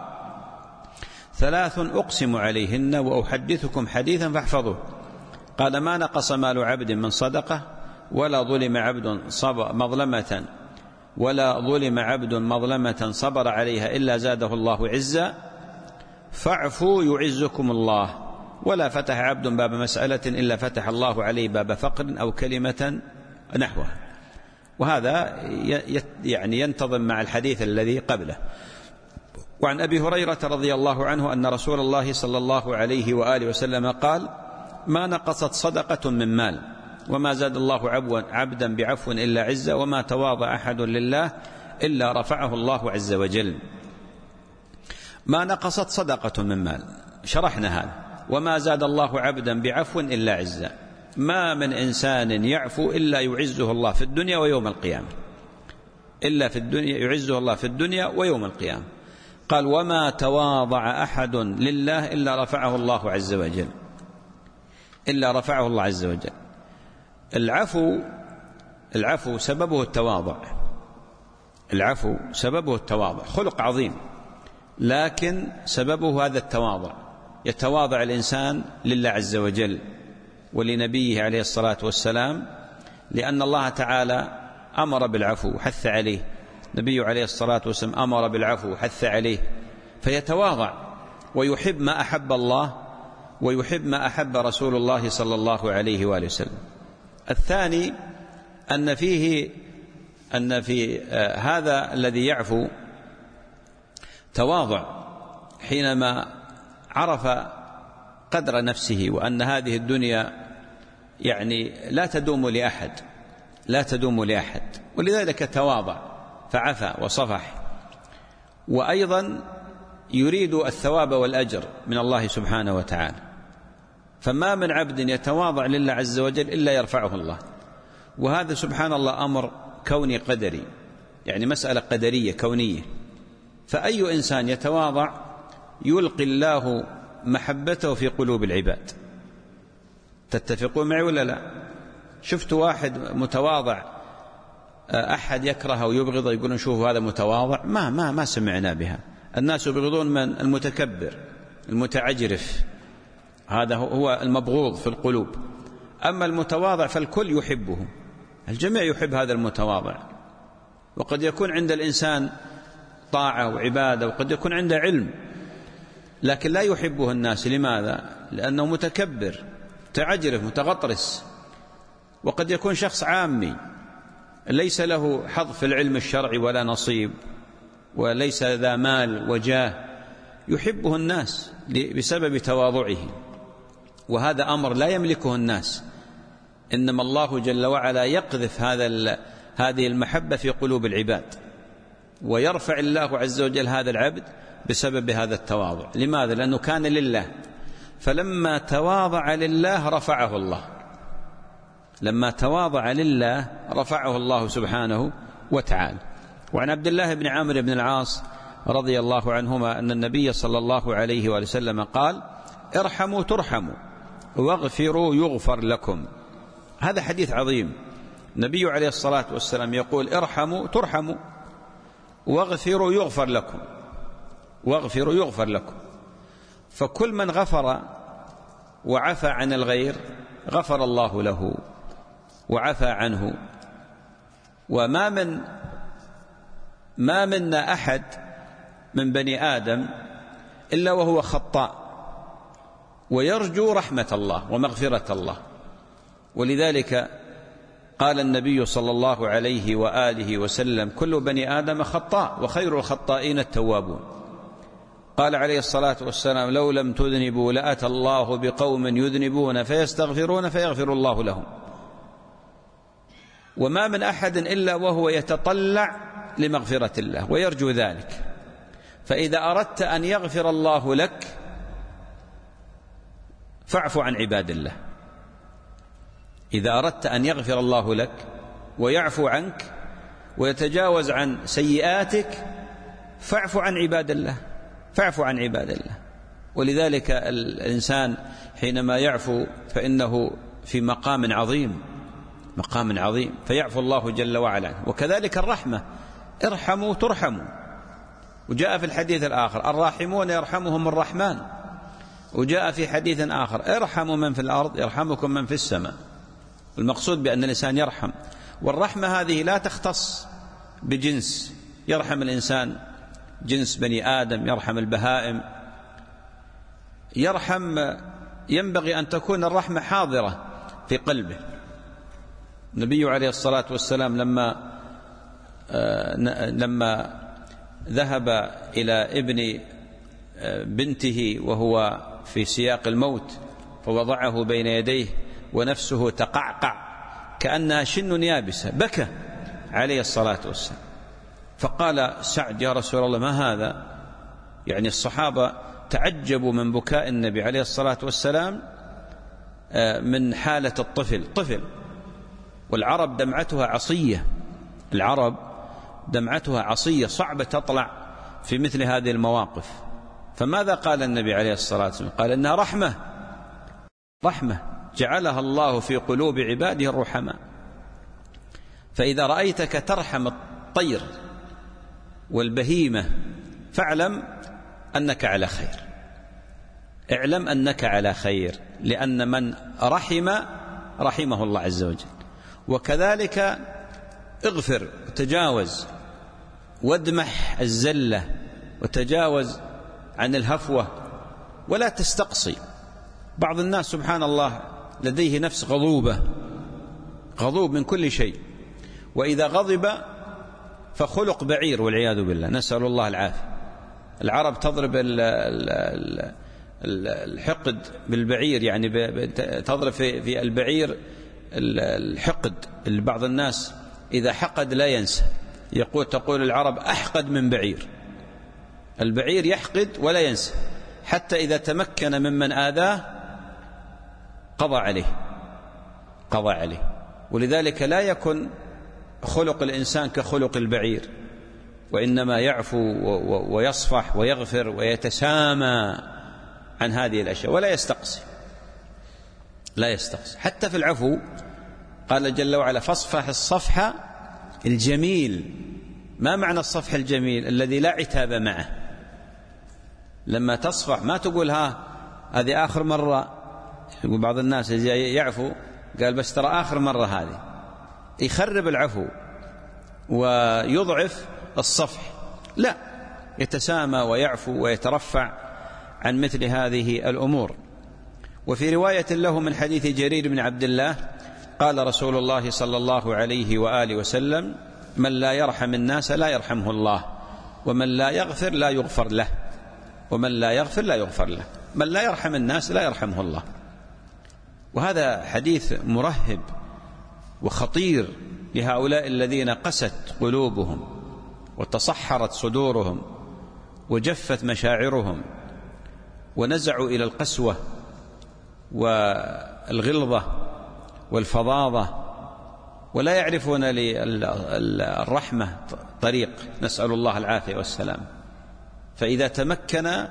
ثلاث أقسم عليهن وأحدثكم حديثا فاحفظوه. قال: ما نقص مال عبد من صدقة ولا ظلم عبد صبر مظلمة ولا ظلم عبد مظلمة صبر عليها إلا زاده الله عزا، فاعفوا يعزكم الله. ولا فتح عبد باب مسألة إلا فتح الله عليه باب فقر أو كلمة نحوها. وهذا يعني ينتظم مع الحديث الذي قبله. وعن أبي هريرة رضي الله عنه أن رسول الله صلى الله عليه وآله وسلم قال: ما نقصت صدقة من مال وما زاد الله عبدا بعفو إلا عزة وما تواضع أحد لله إلا رفعه الله عز وجل. ما نقصت صدقة من مال، شرحنا هذا. وما زاد الله عبدا بعفو إلا عزة. ما من إنسان يعفو إلا يعزه الله في الدنيا ويوم القيامة، إلا في الدنيا يعزه الله في الدنيا ويوم القيامة. قال: وما تواضع أحد لله إلا رفعه الله عز وجل، إلا رفعه الله عز وجل. العفو العفو سببه التواضع. العفو سببه التواضع، خلق عظيم، لكن سببه هذا التواضع. يتواضع الإنسان لله عز وجل ولنبيه عليه الصلاة والسلام، لأن الله تعالى أمر بالعفو وحث عليه. نبيه عليه الصلاة والسلام أمر بالعفو وحث عليه، فيتواضع ويحب ما أحب الله ويحب ما أحب رسول الله صلى الله عليه وآله وسلم. الثاني أن فيه أن في هذا الذي يعفو تواضع حينما عرف قدر نفسه وأن هذه الدنيا يعني لا تدوم لأحد لا تدوم لأحد ولذلك تواضع فعفى وصفح. وأيضا يريد الثواب والأجر من الله سبحانه وتعالى. فما من عبد يتواضع لله عز وجل إلا يرفعه الله. وهذا سبحان الله أمر كوني قدري، يعني مسألة قدرية كونية. فأي إنسان يتواضع يلقي الله محبته في قلوب العباد. تتفقون معي ولا لا؟ شفت واحد متواضع أحد يكرهه ويبغضه يقولون شوفوا هذا متواضع؟ ما ما ما سمعنا بها. الناس يبغضون من المتكبر المتعجرف، هذا هو المبغوض في القلوب. أما المتواضع فالكل يحبه، الجميع يحب هذا المتواضع. وقد يكون عند الإنسان طاعة وعبادة وقد يكون عنده علم، لكن لا يحبه الناس. لماذا؟ لأنه متكبر متعجرف متغطرس. وقد يكون شخص عامي ليس له حظ في العلم الشرعي ولا نصيب وليس ذا مال وجاه، يحبه الناس بسبب تواضعه. وهذا أمر لا يملكه الناس، إنما الله جل وعلا يقذف هذا هذه المحبة في قلوب العباد. ويرفع الله عز وجل هذا العبد بسبب هذا التواضع. لماذا؟ لأنه كان لله، فلما تواضع لله رفعه الله، لما تواضع لله رفعه الله سبحانه وتعالى. وعن عبد الله بن عامر بن العاص رضي الله عنهما أن النبي صلى الله عليه وسلم قال: ارحموا ترحموا واغفروا يغفر لكم. هذا حديث عظيم. النبي عليه الصلاة والسلام يقول: ارحموا ترحموا واغفروا يغفر لكم، واغفروا يغفر لكم. فكل من غفر وعفى عن الغير غفر الله له وعفى عنه. وما من ما منا أحد من بني آدم إلا وهو خطاء ويرجو رحمة الله ومغفرة الله. ولذلك قال النبي صلى الله عليه وآله وسلم: كل بني آدم خطاء وخير الخطائين التوابون. قال عليه الصلاة والسلام: لو لم تذنبوا لأتى الله بقوم يذنبون فيستغفرون فيغفر الله لهم. وما من أحد إلا وهو يتطلع لمغفرة الله ويرجو ذلك. فإذا أردت أن يغفر الله لك فاعف عن عباد الله. إذا أردت أن يغفر الله لك ويعفو عنك ويتجاوز عن سيئاتك فاعف عن عباد الله، فاعف عن عباد الله. ولذلك الإنسان حينما يعفو فإنه في مقام عظيم، مقام عظيم، فيعفو الله جل وعلا. وكذلك الرحمة: ارحموا ترحموا. وجاء في الحديث الآخر: الراحمون يرحمهم الرحمن. وجاء في حديث آخر: ارحموا من في الأرض يرحمكم من في السماء. المقصود بأن الإنسان يرحم. والرحمة هذه لا تختص بجنس، يرحم الإنسان جنس بني آدم، يرحم البهائم، يرحم. ينبغي أن تكون الرحمة حاضرة في قلبه. النبي عليه الصلاة والسلام لما لما ذهب إلى ابن بنته وهو في سياق الموت فوضعه بين يديه ونفسه تقعقع كأنها شن يابسة، بكى عليه الصلاة والسلام. فقال سعد: يا رسول الله ما هذا؟ يعني الصحابة تعجبوا من بكاء النبي عليه الصلاة والسلام من حالة الطفل. طفل، والعرب دمعتها عصية، العرب دمعتها عصية صعبة تطلع في مثل هذه المواقف. فماذا قال النبي عليه الصلاة والسلام؟ قال إنها رحمة، رحمة جعلها الله في قلوب عباده الرحماء. فإذا رأيتك ترحم الطير والبهيمة فاعلم أنك على خير، اعلم أنك على خير، لأن من رحم رحمه الله عز وجل. وكذلك اغفر وتجاوز وادمح الزلة وتجاوز عن الهفوة ولا تستقصي. بعض الناس سبحان الله لديه نفس غضوبة، غضوب من كل شيء، وإذا غضب فخلق بعير والعياذ بالله، نسأل الله العافية. العرب تضرب الحقد بالبعير، يعني تضرب في البعير الحقد. بعض الناس إذا حقد لا ينسى، يقول تقول العرب أحقد من بعير. البعير يحقد ولا ينسى، حتى إذا تمكن ممن آذاه قضى عليه، قضى عليه. ولذلك لا يكن خلق الإنسان كخلق البعير، وإنما يعفو ويصفح ويغفر ويتسامى عن هذه الأشياء ولا يستقصي، لا يستقصي حتى في العفو. قال جل وعلا: فاصفح الصفح الجميل. ما معنى الصفح الجميل؟ الذي لا عتاب معه. لما تصفح ما تقول ها هذه آخر مرة. يقول بعض الناس يعفو قال بس ترى آخر مرة، هذه يخرب العفو ويضعف الصفح. لا، يتسامى ويعفو ويترفع عن مثل هذه الأمور. وفي رواية له من حديث جرير بن عبد الله قال رسول الله صلى الله عليه وآله وسلم: من لا يرحم الناس لا يرحمه الله، ومن لا يغفر لا يغفر له، ومن لا يغفر لا يغفر له. من لا يرحم الناس لا يرحمه الله. وهذا حديث مرهب وخطير لهؤلاء الذين قست قلوبهم وتصحرت صدورهم وجفت مشاعرهم ونزعوا إلى القسوة والغلظة والفظاظة ولا يعرفون للرحمة طريق، نسأل الله العافية والسلام. فإذا تمكن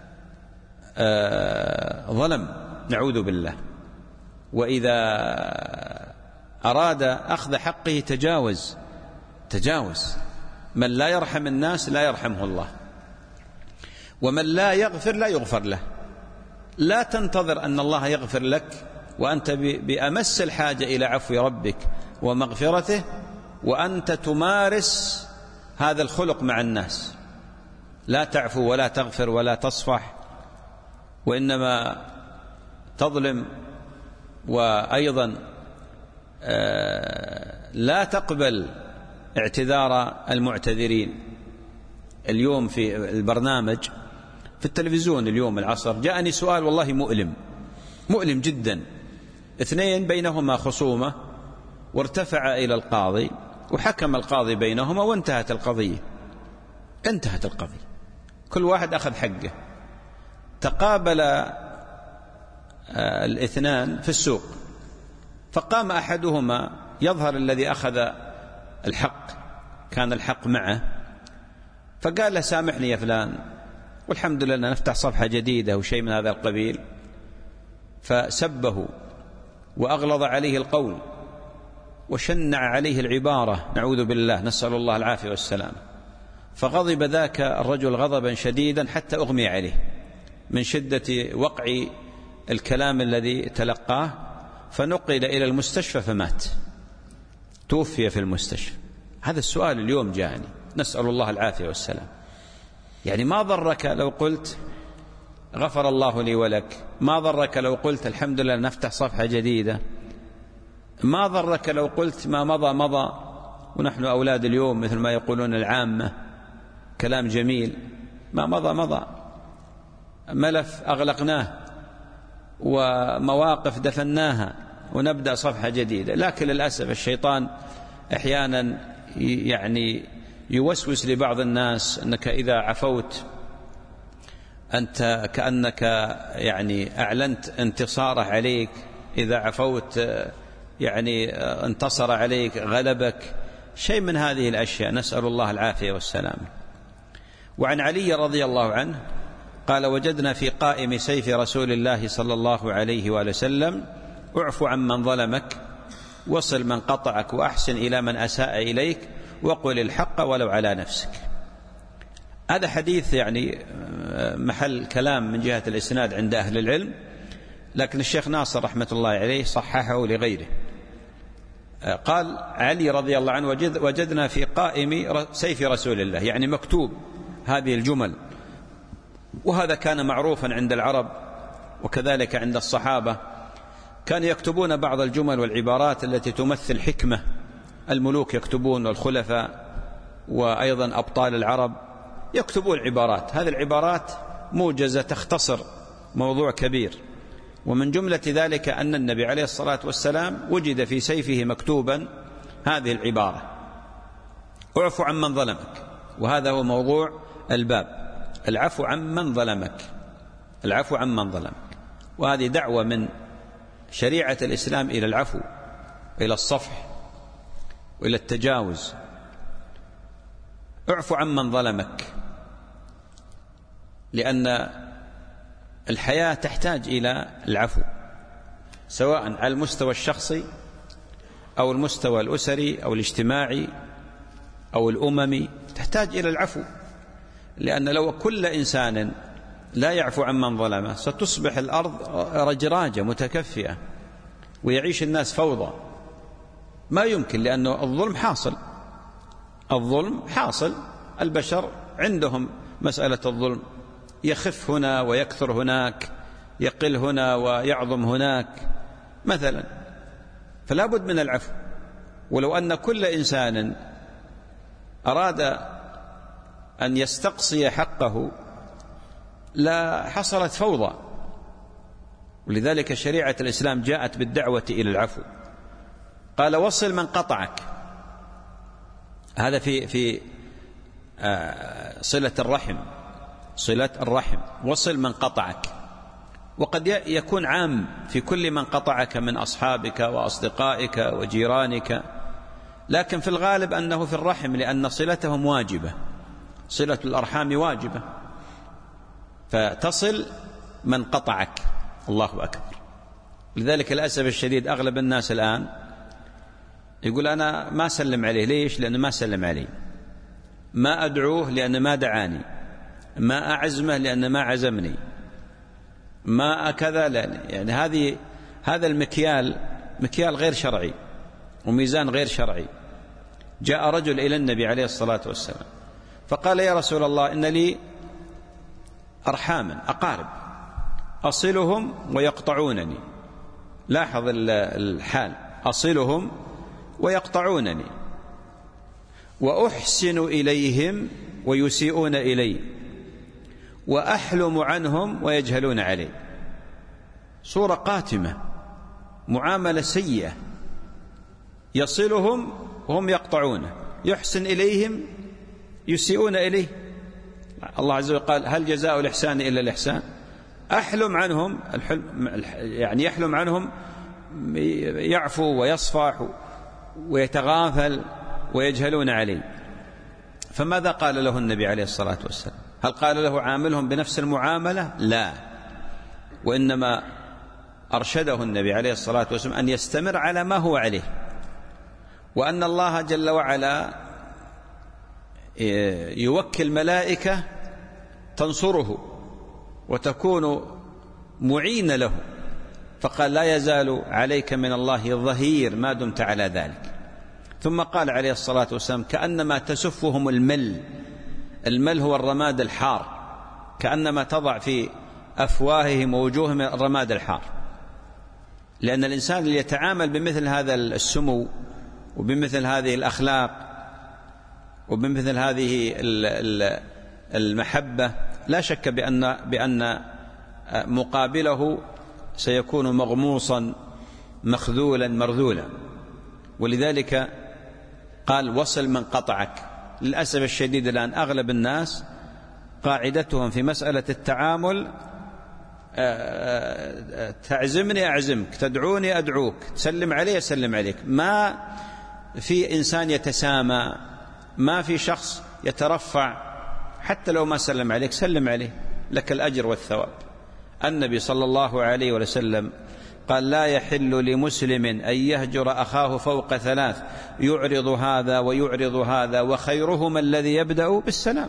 ظلم، نعوذ بالله، وإذا أراد أخذ حقه تجاوز تجاوز من لا يرحم الناس لا يرحمه الله، ومن لا يغفر لا يغفر له. لا تنتظر أن الله يغفر لك وأنت بأمس الحاجة إلى عفو ربك ومغفرته وأنت تمارس هذا الخلق مع الناس، لا تعفو ولا تغفر ولا تصفح، وإنما تظلم، وأيضا لا تقبل اعتذار المعتذرين. اليوم في البرنامج في التلفزيون اليوم العصر جاءني سؤال والله مؤلم مؤلم جدا. اثنين بينهما خصومة وارتفع إلى القاضي وحكم القاضي بينهما وانتهت القضية انتهت القضية كل واحد أخذ حقه. تقابل الاثنان في السوق، فقام أحدهما يظهر الذي أخذ الحق كان الحق معه، فقال له سامحني يا فلان والحمد لله نفتح صفحة جديدة وشيء من هذا القبيل، فسبه وأغلظ عليه القول وشنع عليه العبارة، نعوذ بالله، نسأل الله العافية والسلام. فغضب ذاك الرجل غضبا شديدا حتى أغمي عليه من شدة وقع الكلام الذي تلقاه، فنقل إلى المستشفى فمات، توفي في المستشفى. هذا السؤال اليوم جاءني، نسأل الله العافية والسلام. يعني ما ضرك لو قلت غفر الله لي ولك؟ ما ضرك لو قلت الحمد لله نفتح صفحة جديدة؟ ما ضرك لو قلت ما مضى مضى؟ ونحن أولاد اليوم مثل ما يقولون العامة كلام جميل، ما مضى مضى، ملف أغلقناه ومواقف دفناها ونبدأ صفحة جديدة. لكن للأسف الشيطان أحيانا يعني يوسوس لبعض الناس أنك إذا عفوت أنت كأنك يعني أعلنت انتصاره عليك، إذا عفوت يعني انتصر عليك، غلبك، شيء من هذه الأشياء، نسأل الله العافية والسلام. وعن علي رضي الله عنه قال وجدنا في قائم سيف رسول الله صلى الله عليه وآله وسلم اعف عن من ظلمك وصل من قطعك وأحسن إلى من أساء إليك وقل الحق ولو على نفسك. هذا حديث يعني محل كلام من جهة الإسناد عند أهل العلم، لكن الشيخ ناصر رحمة الله عليه صححه لغيره. قال علي رضي الله عنه وجدنا في قائم سيف رسول الله، يعني مكتوب هذه الجمل، وهذا كان معروفا عند العرب وكذلك عند الصحابة، كانوا يكتبون بعض الجمل والعبارات التي تمثل حكمة، الملوك يكتبون والخلفاء وأيضا أبطال العرب يكتبون عبارات، هذه العبارات موجزة تختصر موضوع كبير. ومن جملة ذلك أن النبي عليه الصلاة والسلام وجد في سيفه مكتوبا هذه العبارة اعف عن من ظلمك، وهذا هو موضوع الباب، العفو عن من ظلمك، العفو عن من ظلمك. وهذه دعوة من شريعة الإسلام إلى العفو، إلى الصفح وإلى التجاوز. اعف عن من ظلمك، لأن الحياة تحتاج إلى العفو، سواء على المستوى الشخصي أو المستوى الأسري أو الاجتماعي أو الأممي، تحتاج إلى العفو. لأن لو كل إنسان لا يعفو عن من ظلمه ستصبح الأرض رجراجة متكفئة ويعيش الناس فوضى، ما يمكن، لأنه الظلم حاصل، الظلم حاصل، البشر عندهم مسألة الظلم، يخف هنا ويكثر هناك، يقل هنا ويعظم هناك مثلا، فلا بد من العفو. ولو أن كل إنسان أراد أن يستقصي حقه لا حصلت فوضى. ولذلك شريعة الإسلام جاءت بالدعوة إلى العفو. قال وصل من قطعك، هذا في في صلة الرحم، صلة الرحم، وصل من قطعك. وقد يكون عام في كل من قطعك من أصحابك وأصدقائك وجيرانك، لكن في الغالب أنه في الرحم، لأن صلتهم واجبة، صلة الأرحام واجبة، فتصل من قطعك. الله أكبر. لذلك للأسف الشديد أغلب الناس الآن يقول أنا ما سلم عليه. ليش؟ لأنه ما سلم علي. ما أدعوه لأنه ما دعاني. ما أعزمه لأنه ما عزمني. ما أكذا لأن يعني هذه هذا المكيال مكيال غير شرعي وميزان غير شرعي. جاء رجل إلى النبي عليه الصلاة والسلام فقال يا رسول الله إن لي أرحاما أقارب أصلهم ويقطعونني. لاحظ الحال، أصلهم ويقطعونني وأحسن إليهم ويسيئون إلي وأحلم عنهم ويجهلون علي. صورة قاتمة، معاملة سيئة. يصلهم وهم يقطعونه، يحسن إليهم يسيئون إليه. الله عز وجل قال هل جزاء الإحسان إلا الإحسان. أحلم عنهم، الحلم يعني يحلم عنهم يعفو ويصفح ويتغافل ويجهلون عليه. فماذا قال له النبي عليه الصلاة والسلام؟ هل قال له عاملهم بنفس المعاملة؟ لا، وإنما أرشده النبي عليه الصلاة والسلام أن يستمر على ما هو عليه، وأن الله جل وعلا يوكل ملائكة تنصره وتكون معين له، فقال لا يزال عليك من الله ظهير ما دمت على ذلك. ثم قال عليه الصلاة والسلام كأنما تسفهم المل. المل هو الرماد الحار، كأنما تضع في أفواههم ووجوههم الرماد الحار. لأن الإنسان اللي يتعامل بمثل هذا السمو وبمثل هذه الأخلاق وبمثل هذه المحبة لا شك بأن بأن مقابله سيكون مغموصا مخذولا مرذولا. ولذلك قال وصل من قطعك. للأسف الشديد الآن أغلب الناس قاعدتهم في مسألة التعامل تعزمني أعزمك، تدعوني أدعوك، تسلم علي أسلم عليك. ما في إنسان يتسامى، ما في شخص يترفع. حتى لو ما سلم عليك سلم عليه، لك الأجر والثواب. النبي صلى الله عليه وسلم قال لا يحل لمسلم أن يهجر أخاه فوق ثلاث يعرض هذا ويعرض هذا وخيرهما الذي يبدأ بالسلام.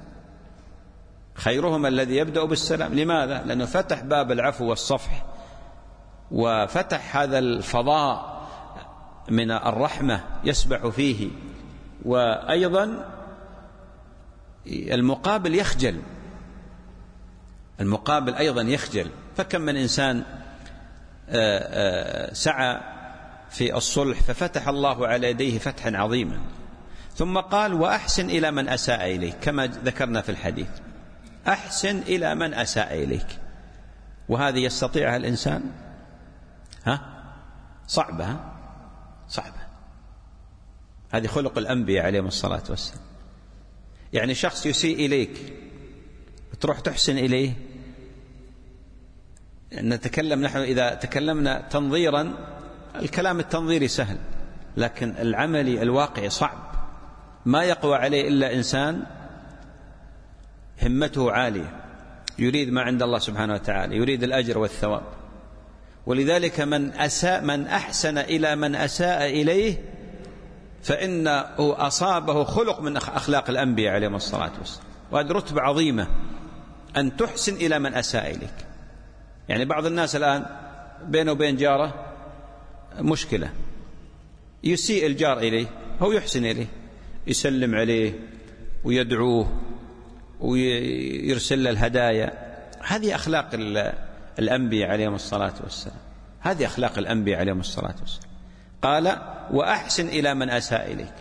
خيرهما الذي يبدأ بالسلام. لماذا؟ لأنه فتح باب العفو والصفح، وفتح هذا الفضاء من الرحمة يسبح فيه. وأيضا المقابل يخجل، المقابل أيضا يخجل. فكم من إنسان سعى في الصلح ففتح الله على يديه فتحا عظيما. ثم قال وأحسن إلى من أساء إليك، كما ذكرنا في الحديث، أحسن إلى من أساء إليك. وهذه يستطيعها الإنسان؟ ها؟ صعبة، ها؟ صعبة. هذه خلق الأنبياء عليهم الصلاة والسلام. يعني شخص يسيء إليك تروح تحسن إليه. نتكلم نحن إذا تكلمنا تنظيرا الكلام التنظيري سهل، لكن العملي الواقعي صعب. ما يقوى عليه إلا إنسان همته عالية، يريد ما عند الله سبحانه وتعالى، يريد الأجر والثواب. ولذلك من أساء من أحسن إلى من أساء إليه فإنه أصابه خلق من أخلاق الأنبياء عليهم الصلاة والسلام. وهذه رتبة عظيمة أن تحسن إلى من أساء إليك. يعني بعض الناس الآن بينه وبين جاره مشكلة، يسيء الجار إليه، هو يحسن إليه، يسلم عليه ويدعوه ويرسل له الهدايا. هذه أخلاق الأنبياء عليهم الصلاة والسلام، هذه أخلاق الأنبياء عليهم الصلاة والسلام. قال وأحسن إلى من أساء إليك.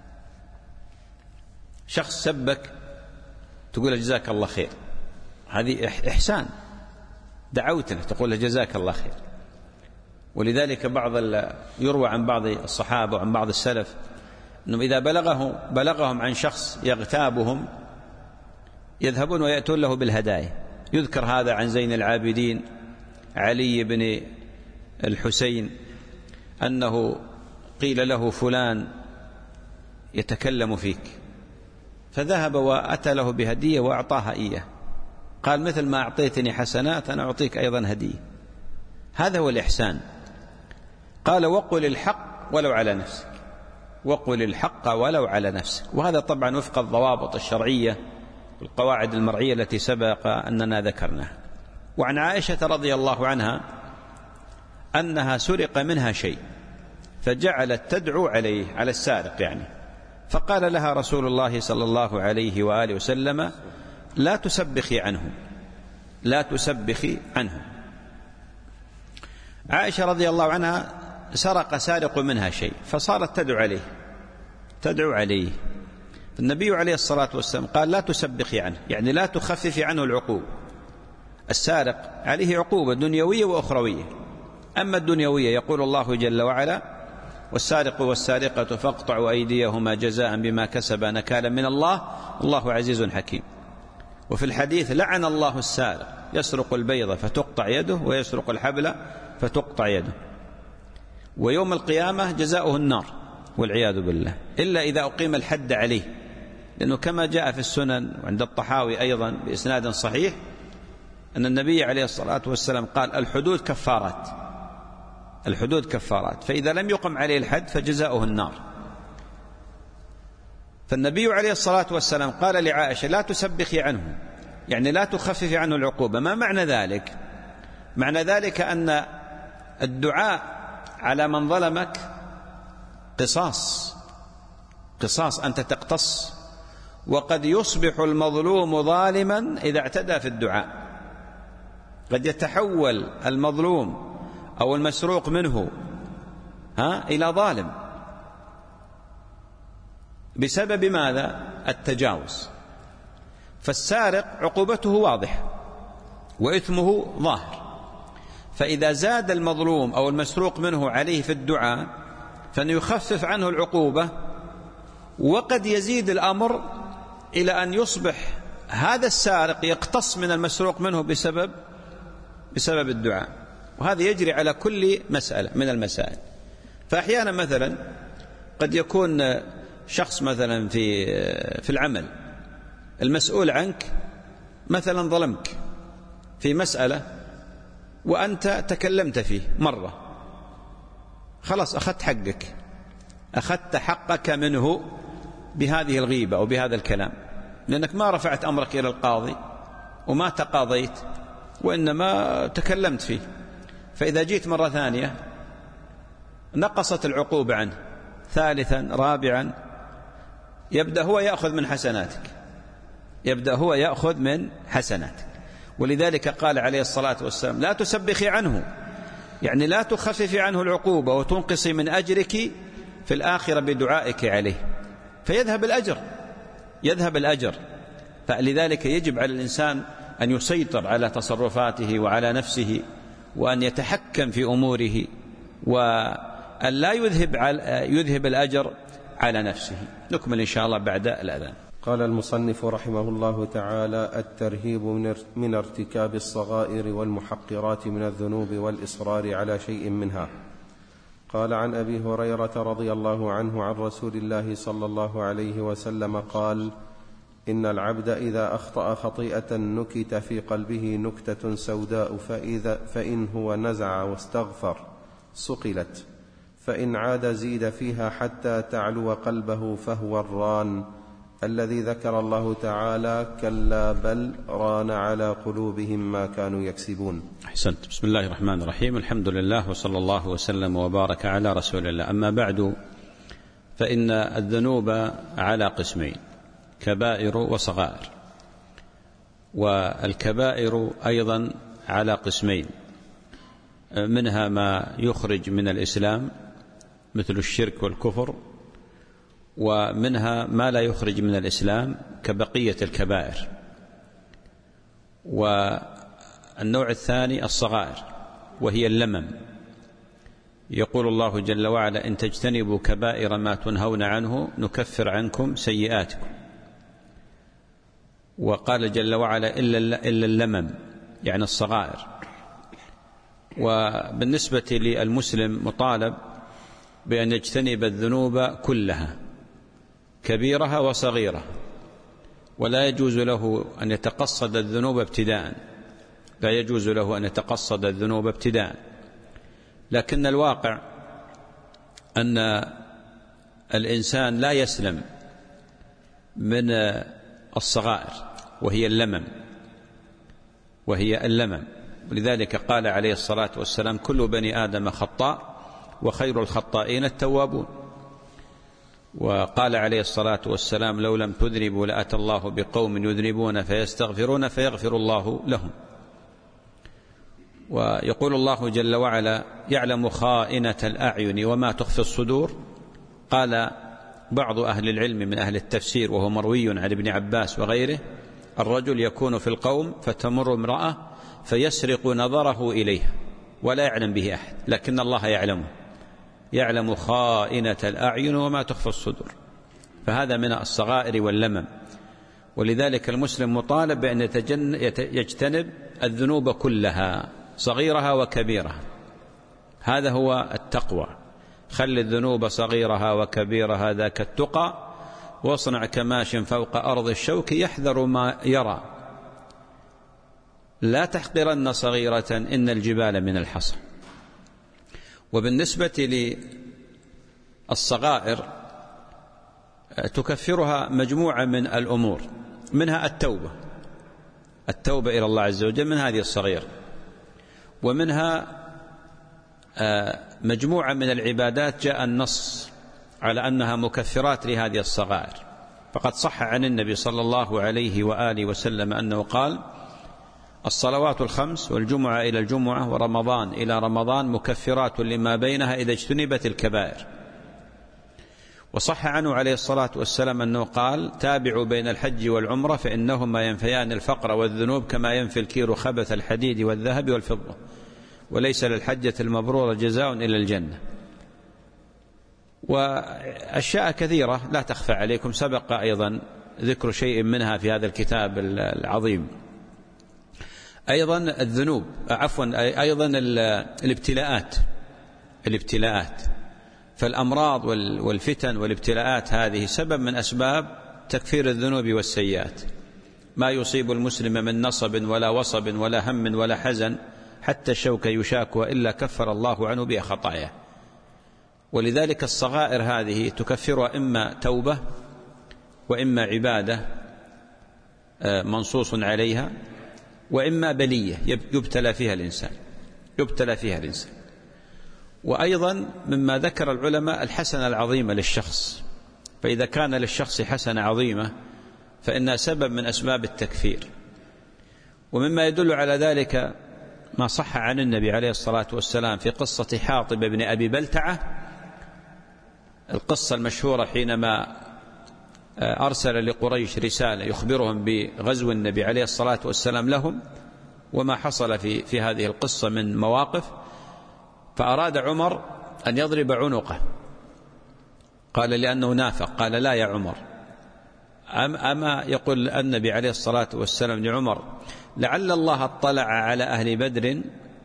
شخص سبك تقول جزاك الله خير، هذه إحسان. دعوت له تقول له جزاك الله خير. ولذلك بعض يروى عن بعض الصحابة وعن بعض السلف أنهم إذا بلغه بلغهم عن شخص يغتابهم يذهبون ويأتون له بالهدايا. يذكر هذا عن زين العابدين علي بن الحسين أنه قيل له فلان يتكلم فيك، فذهب وأتى له بهدية وأعطاها إياه، قال مثل ما أعطيتني حسنات أنا أعطيك أيضا هدية. هذا هو الإحسان. قال وقل الحق ولو على نفسك، وقل الحق ولو على نفسك. وهذا طبعا وفق الضوابط الشرعية والقواعد المرعية التي سبق أننا ذكرناها. وعن عائشة رضي الله عنها أنها سرق منها شيء فجعلت تدعو عليه، على السارق يعني، فقال لها رسول الله صلى الله عليه وآله وسلم لا تسبخي عنه، لا تسبخي عنه. عائشة رضي الله عنها سرق سارق منها شيء فصارت تدعو عليه تدعو عليه النبي عليه الصلاة والسلام قال لا تسبخي عنه، يعني لا تخففي عنه العقوبة. السارق عليه عقوبة دنيوية وأخروية. أما الدنيوية يقول الله جل وعلا والسارق والسارقة فاقطعوا أيديهما جزاء بما كسبا نكالا من الله والله عزيز حكيم. وفي الحديث لعن الله السارق يسرق البيضة فتقطع يده ويسرق الحبل فتقطع يده، ويوم القيامة جزاؤه النار والعياذ بالله، إلا إذا أقيم الحد عليه، لأنه كما جاء في السنن وعند الطحاوي أيضا بإسناد صحيح أن النبي عليه الصلاة والسلام قال الحدود كفارات، الحدود كفارات، فإذا لم يقم عليه الحد فجزاؤه النار. فالنبي عليه الصلاة والسلام قال لعائشة لا تسبخي عنه، يعني لا تخففي عنه العقوبة. ما معنى ذلك؟ معنى ذلك أن الدعاء على من ظلمك قصاص، قصاص، أنت تقتص. وقد يصبح المظلوم ظالما إذا اعتدى في الدعاء، قد يتحول المظلوم أو المسروق منه ها إلى ظالم بسبب ماذا؟ التجاوز. فالسارق عقوبته واضحة وإثمه ظاهر، فإذا زاد المظلوم أو المسروق منه عليه في الدعاء فأن يخفف عنه العقوبة. وقد يزيد الأمر إلى أن يصبح هذا السارق يقتص من المسروق منه بسبب بسبب الدعاء. وهذا يجري على كل مسألة من المسائل. فأحيانا مثلا قد يكون شخص مثلا في في العمل المسؤول عنك مثلا ظلمك في مسألة وأنت تكلمت فيه مرة، خلاص أخذت حقك، أخذت حقك منه بهذه الغيبة أو بهذا الكلام، لأنك ما رفعت أمرك إلى القاضي وما تقاضيت وإنما تكلمت فيه. فإذا جيت مرة ثانية نقصت العقوبة عنه، ثالثا رابعا يبدأ هو يأخذ من حسناتك، يبدأ هو يأخذ من حسناتك. ولذلك قال عليه الصلاة والسلام لا تسبخي عنه، يعني لا تخففي عنه العقوبة وتنقصي من أجرك في الآخرة بدعائك عليه، فيذهب الأجر، يذهب الأجر. فلذلك يجب على الإنسان أن يسيطر على تصرفاته وعلى نفسه، وأن يتحكم في أموره، وأن لا يذهب, يذهب الأجر على نفسه. نكمل إن شاء الله بعد الأذان. قال المصنف رحمه الله تعالى: الترهيب من ارتكاب الصغائر والمحقرات من الذنوب والإصرار على شيء منها. قال عن أبي هريرة رضي الله عنه عن رسول الله صلى الله عليه وسلم قال: إن العبد إذا أخطأ خطيئة نكت في قلبه نكتة سوداء، فإذا فإن هو نزع واستغفر صقلت، فإن عاد زيد فيها حتى تعلو قلبه، فهو الران الذي ذكر الله تعالى: كلا بل ران على قلوبهم ما كانوا يكسبون. أحسنت. بسم الله الرحمن الرحيم، الحمد لله وصلى الله وسلم وبارك على رسول الله. أما بعد، فإن الذنوب على قسمين: كبائر وصغائر. والكبائر أيضا على قسمين، منها ما يخرج من الإسلام مثل الشرك والكفر، ومنها ما لا يخرج من الإسلام كبقية الكبائر. والنوع الثاني الصغائر، وهي اللمم، يقول الله جل وعلا: إن تجتنبوا كبائر ما تنهون عنه نكفر عنكم سيئاتكم. وقال جل وعلا: إلا اللمم، يعني الصغائر. وبالنسبة للمسلم مطالب بأن يجتنب الذنوب كلها، كبيرها وصغيرة، ولا يجوز له أن يتقصد الذنوب ابتداء، لا يجوز له أن يتقصد الذنوب ابتداء. لكن الواقع أن الإنسان لا يسلم من الصغائر، وهي اللمم وهي اللمم ولذلك قال عليه الصلاة والسلام: كل بني آدم خطاء وخير الخطائين التوابون. وقال عليه الصلاة والسلام: لو لم تذنبوا لأتى الله بقوم يذنبون فيستغفرون فيغفر الله لهم. ويقول الله جل وعلا: يعلم خائنة الأعين وما تخفي الصدور. قال بعض أهل العلم من أهل التفسير، وهو مروي عن ابن عباس وغيره: الرجل يكون في القوم فتمر امرأة فيسرق نظره إليها ولا يعلم به أحد، لكن الله يعلمه، يعلم خائنة الأعين وما تخفي الصدور. فهذا من الصغائر واللمم. ولذلك المسلم مطالب بأن يجتنب الذنوب كلها، صغيرها وكبيرها. هذا هو التقوى. خل الذنوب صغيرها وكبيرها ذاك التقى، واصنع كماش فوق أرض الشوك يحذر ما يرى. لا تحقرن صغيرة إن الجبال من الحصى. وبالنسبة للصغائر تكفرها مجموعة من الأمور، منها التوبة التوبة إلى الله عز وجل من هذه الصغيرة، ومنها مجموعة من العبادات جاء النص على أنها مكفرات لهذه الصغائر. فقد صح عن النبي صلى الله عليه وآله وسلم أنه قال: الصلوات الخمس والجمعة إلى الجمعة ورمضان إلى رمضان مكفرات لما بينها إذا اجتنبت الكبائر. وصح عنه عليه الصلاة والسلام أنه قال: تابعوا بين الحج والعمرة فإنهما ينفيان الفقر والذنوب كما ينفي الكير خبث الحديد والذهب والفضة، وليس للحجة المبرورة جزاء إلا الجنة. وأشياء كثيرة لا تخفى عليكم، سبق أيضا ذكر شيء منها في هذا الكتاب العظيم. أيضا الذنوب عفوا أيضا الابتلاءات الابتلاءات فالأمراض والفتن والابتلاءات هذه سبب من أسباب تكفير الذنوب والسيئات. ما يصيب المسلم من نصب ولا وصب ولا هم ولا حزن حتى الشوك يشاكها إلا كفر الله عنه بها خطاياه. ولذلك الصغائر هذه تكفرها إما توبة وإما عبادة منصوص عليها، وإما بلية يبتلى فيها الإنسان يبتلى فيها الإنسان وأيضا مما ذكر العلماء الحسنة العظيمة للشخص. فإذا كان للشخص حسنة عظيمة فإنها سبب من أسباب التكفير. ومما يدل على ذلك ما صح عن النبي عليه الصلاة والسلام في قصة حاطب بن أبي بلتعة، القصة المشهورة حينما أرسل لقريش رسالة يخبرهم بغزو النبي عليه الصلاة والسلام لهم وما حصل في, في هذه القصة من مواقف. فأراد عمر أن يضرب عنقه، قال لأنه نافق. قال: لا يا عمر. أما يقول النبي عليه الصلاة والسلام لعمر: لعل الله اطلع على أهل بدر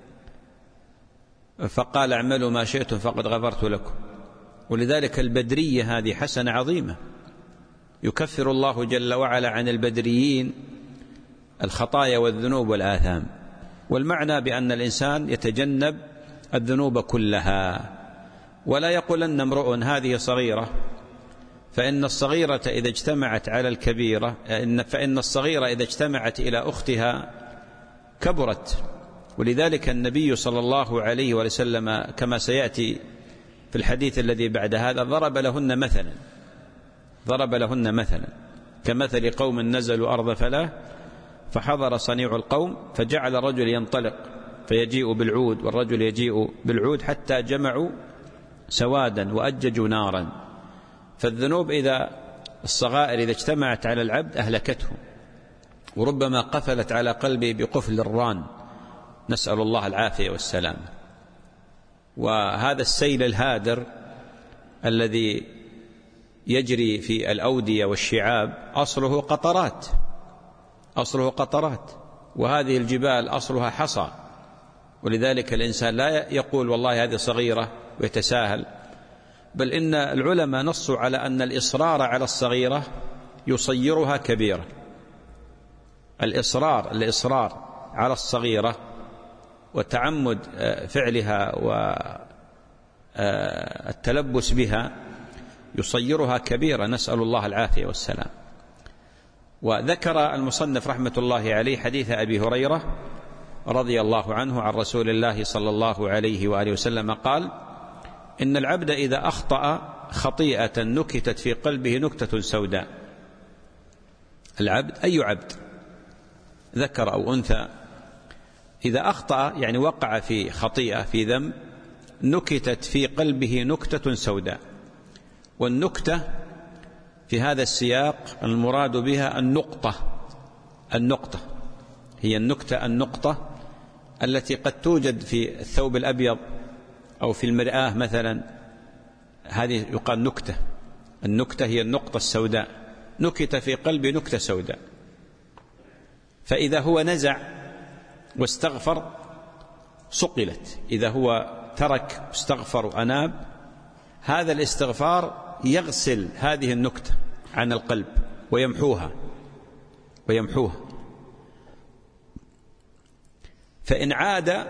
فقال: اعملوا ما شئتم فقد غفرت لكم. ولذلك البدرية هذه حسنة عظيمة، يكفر الله جل وعلا عن البدريين الخطايا والذنوب والآثام. والمعنى بأن الإنسان يتجنب الذنوب كلها، ولا يقولن امرؤ هذه صغيرة، فإن الصغيرة إذا اجتمعت على الكبيرة فإن الصغيرة إذا اجتمعت إلى أختها كبرت. ولذلك النبي صلى الله عليه وسلم كما سيأتي في الحديث الذي بعد هذا ضرب لهن مثلا ضرب لهن مثلا كمثل قوم نزلوا أرض فلا فحضر صنيع القوم فجعل رجل ينطلق فيجيء بالعود والرجل يجيء بالعود حتى جمعوا سوادا وأججوا نارا. فالذنوب إذا الصغائر إذا اجتمعت على العبد أهلكته، وربما قفلت على قلبه بقفل الران، نسأل الله العافية والسلام. وهذا السيل الهادر الذي يجري في الأودية والشعاب أصله قطرات أصله قطرات وهذه الجبال أصلها حصى، ولذلك الإنسان لا يقول والله هذه صغيرة ويتساهل، بل إن العلماء نصوا على أن الإصرار على الصغيرة يصيرها كبيرة. الإصرار الإصرار على الصغيرة وتعمد فعلها والتلبس بها يصيرها كبيرة، نسأل الله العافية والسلام. وذكر المصنف رحمة الله عليه حديث أبي هريرة رضي الله عنه عن رسول الله صلى الله عليه وآله وسلم قال: إن العبد إذا أخطأ خطيئة نكتت في قلبه نكتة سوداء. العبد أي عبد، ذكر أو أنثى، إذا أخطأ يعني وقع في خطيئة في ذنب نكتت في قلبه نكتة سوداء. والنكتة في هذا السياق المراد بها النقطة النقطة هي النكتة النقطة التي قد توجد في الثوب الأبيض أو في المرآة مثلا، هذه يقال نكتة. النكتة هي النقطة السوداء، نكت في قلبي نكتة سوداء. فإذا هو نزع واستغفر صقلت، إذا هو ترك واستغفر وأناب، هذا الاستغفار يغسل هذه النكتة عن القلب ويمحوها ويمحوها فإن عاد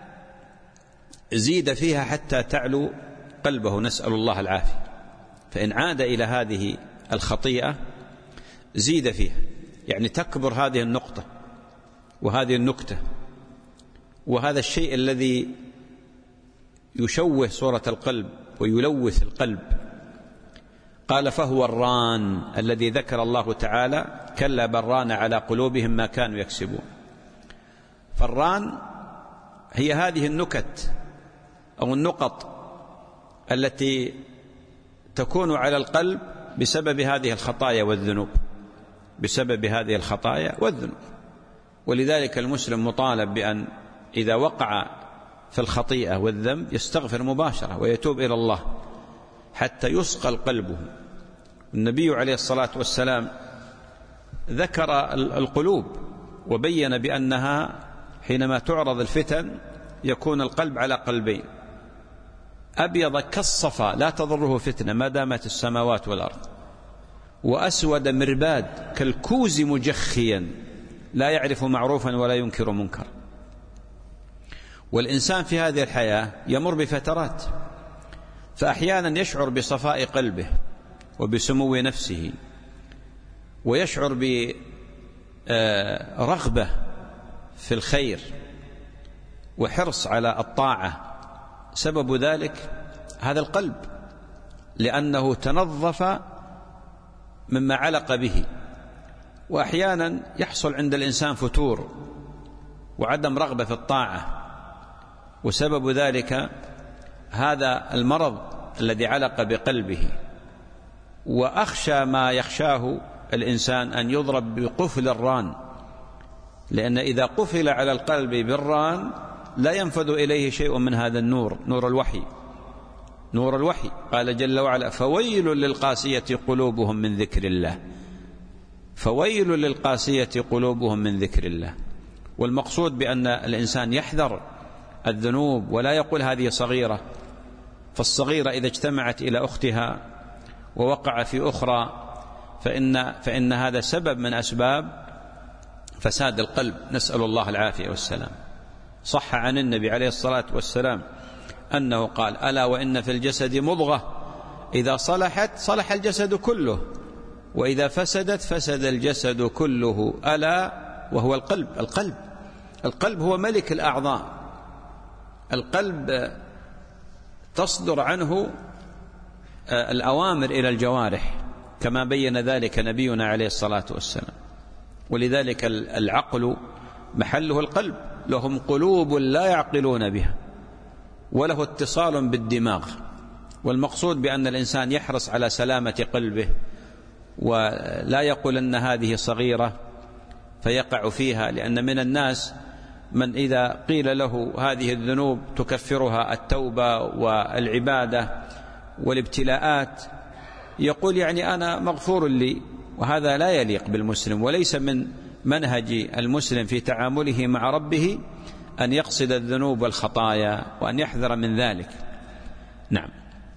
زيد فيها حتى تعلو قلبه، نسأل الله العافية. فإن عاد إلى هذه الخطيئة زيد فيها، يعني تكبر هذه النقطة وهذه النكتة وهذا الشيء الذي يشوه صورة القلب ويلوث القلب. قال: فهو الران الذي ذكر الله تعالى: كلا بل ران على قلوبهم ما كانوا يكسبون. فالران هي هذه النكت أو النقط التي تكون على القلب بسبب هذه الخطايا والذنوب بسبب هذه الخطايا والذنوب. ولذلك المسلم مطالب بأن إذا وقع في الخطيئة والذنب يستغفر مباشرة ويتوب إلى الله حتى يصقل قلبه. النبي عليه الصلاة والسلام ذكر القلوب وبين بأنها حينما تعرض الفتن يكون القلب على قلبين: أبيض كالصفا لا تضره فتنة ما دامت السماوات والأرض، وأسود مرباد كالكوز مجخيا لا يعرف معروفا ولا ينكر منكر. والإنسان في هذه الحياة يمر بفترات، فأحيانا يشعر بصفاء قلبه وبسمو نفسه ويشعر برغبة في الخير وحرص على الطاعة. سبب ذلك هذا القلب، لأنه تنظف مما علق به. وأحيانا يحصل عند الإنسان فتور وعدم رغبة في الطاعة، وسبب ذلك هذا المرض الذي علق بقلبه. وأخشى ما يخشاه الإنسان أن يضرب بقفل الران، لأن إذا قفل على القلب بالران لا ينفذ إليه شيء من هذا النور، نور الوحي نور الوحي. قال جل وعلا: فويل للقاسية قلوبهم من ذكر الله فويل للقاسية قلوبهم من ذكر الله. والمقصود بأن الإنسان يحذر الذنوب ولا يقول هذه صغيرة، فالصغيرة إذا اجتمعت إلى أختها ووقع في أخرى فإن, فإن هذا سبب من أسباب فساد القلب، نسأل الله العافية والسلام. صح عن النبي عليه الصلاة والسلام أنه قال: ألا وإن في الجسد مضغة إذا صلحت صلح الجسد كله وإذا فسدت فسد الجسد كله، ألا وهو القلب. القلب القلب هو ملك الأعضاء. القلب تصدر عنه الأوامر إلى الجوارح كما بين ذلك نبينا عليه الصلاة والسلام. ولذلك العقل محله القلب، لهم قلوب لا يعقلون بها وله اتصال بالدماغ. والمقصود بأن الإنسان يحرص على سلامة قلبه ولا يقول أن هذه صغيرة فيقع فيها، لأن من الناس من إذا قيل له هذه الذنوب تكفرها التوبة والعبادة والابتلاءات يقول يعني أنا مغفور لي، وهذا لا يليق بالمسلم، وليس من منهج المسلم في تعامله مع ربه أن يقصد الذنوب والخطايا وأن يحذر من ذلك. نعم.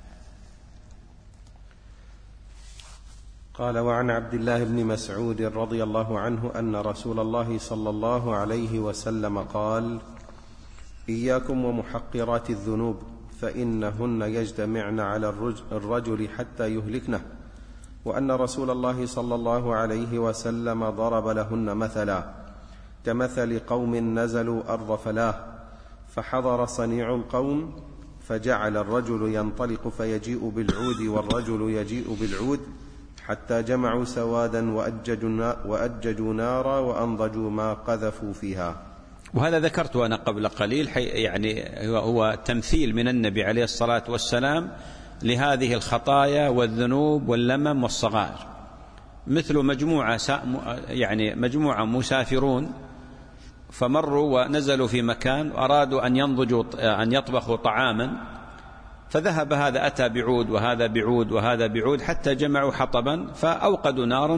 قال: وعن عبد الله بن مسعود رضي الله عنه أن رسول الله صلى الله عليه وسلم قال: إياكم ومحقرات الذنوب فإنهن يجتمعن على الرجل حتى يهلكنه، وأن رسول الله صلى الله عليه وسلم ضرب لهن مثلا كمثل قوم نزلوا أرض فلاه، فحضر صنيع القوم، فجعل الرجل ينطلق فيجيء بالعود والرجل يجيء بالعود، حتى جمعوا سوادا وأججوا نارا وأنضجوا ما قذفوا فيها. وهذا ذكرت أنا قبل قليل، يعني هو تمثيل من النبي عليه الصلاة والسلام لهذه الخطايا والذنوب واللمم والصغائر، مثل مجموعة يعني مجموعة مسافرون فمروا ونزلوا في مكان وأرادوا أن ينضجوا أن يطبخوا طعاما، فذهب هذا أتى بعود وهذا بعود وهذا بعود حتى جمعوا حطبا فأوقدوا نارا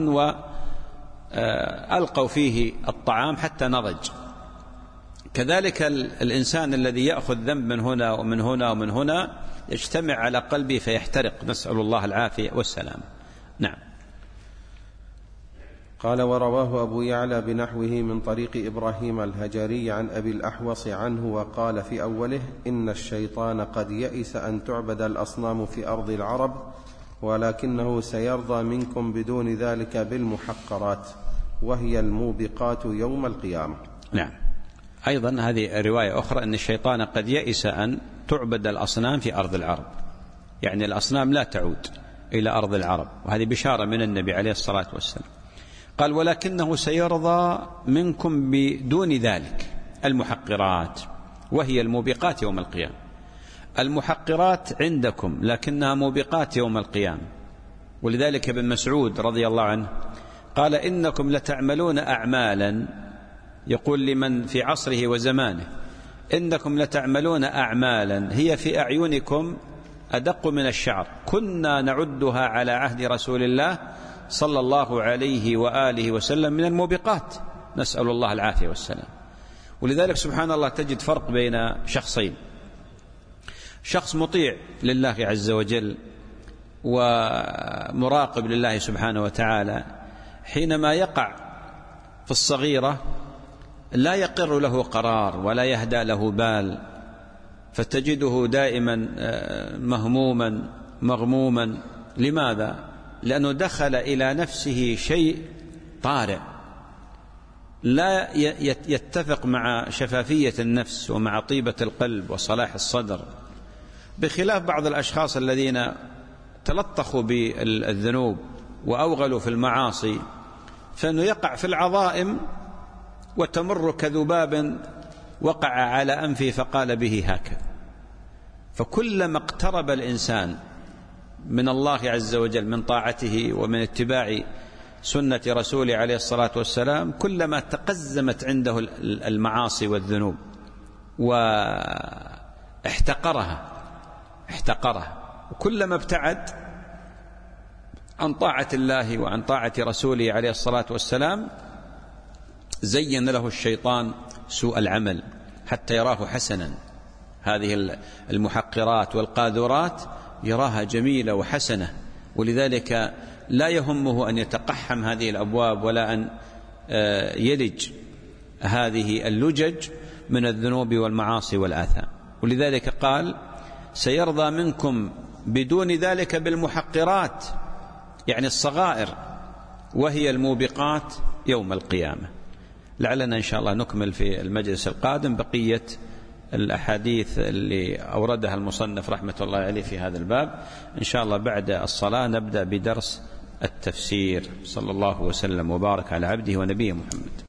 وألقوا فيه الطعام حتى نضج. كذلك الإنسان الذي يأخذ ذنب من هنا ومن هنا ومن هنا يجتمع على قلبه فيحترق، نسأل الله العافية والسلام. نعم. قال: ورواه أبو يعلى بنحوه من طريق إبراهيم الهجري عن أبي الأحوص عنه، وقال في أوله: إن الشيطان قد يئس أن تعبد الأصنام في أرض العرب، ولكنه سيرضى منكم بدون ذلك بالمحقرات، وهي الموبقات يوم القيامة. نعم. أيضا هذه رواية أخرى أن الشيطان قد يئس أن تعبد الأصنام في أرض العرب، يعني الأصنام لا تعود إلى أرض العرب، وهذه بشارة من النبي عليه الصلاة والسلام. قال: ولكنه سيرضى منكم بدون ذلك المحقرات، وهي الموبقات يوم القيامة. المحقرات عندكم لكنها موبقات يوم القيامة. ولذلك ابن مسعود رضي الله عنه قال: إنكم لتعملون أعمالا، يقول لمن في عصره وزمانه: إنكم لتعملون أعمالا هي في أعينكم أدق من الشعر، كنا نعدها على عهد رسول الله صلى الله عليه وآله وسلم من الموبقات، نسأل الله العافية والسلام. ولذلك سبحان الله تجد فرق بين شخصين: شخص مطيع لله عز وجل ومراقب لله سبحانه وتعالى، حينما يقع في الصغيرة لا يقر له قرار ولا يهدى له بال، فتجده دائما مهموما مغموما. لماذا؟ لأنه دخل إلى نفسه شيء طارئ لا يتفق مع شفافية النفس ومع طيبة القلب وصلاح الصدر، بخلاف بعض الأشخاص الذين تلطخوا بالذنوب وأوغلوا في المعاصي، فإنه يقع في العظائم وتمر كذباب وقع على أنفه فقال به هكذا. فكلما اقترب الإنسان من الله عز وجل من طاعته ومن اتباع سنة رسوله عليه الصلاة والسلام، كلما تقزمت عنده المعاصي والذنوب واحتقرها احتقرها وكلما ابتعد عن طاعة الله وعن طاعة رسوله عليه الصلاة والسلام زين له الشيطان سوء العمل حتى يراه حسنا. هذه المحقرات والقاذورات يراها جميلة وحسنة، ولذلك لا يهمه أن يتقحم هذه الأبواب ولا أن يلج هذه اللجج من الذنوب والمعاصي والآثام. ولذلك قال: سيرضى منكم بدون ذلك بالمحقرات، يعني الصغائر، وهي الموبقات يوم القيامة. لعلنا إن شاء الله نكمل في المجلس القادم بقية الأحاديث اللي أوردها المصنف رحمة الله عليه في هذا الباب. إن شاء الله بعد الصلاة نبدأ بدرس التفسير. صلى الله وسلم وبارك على عبده ونبيه محمد.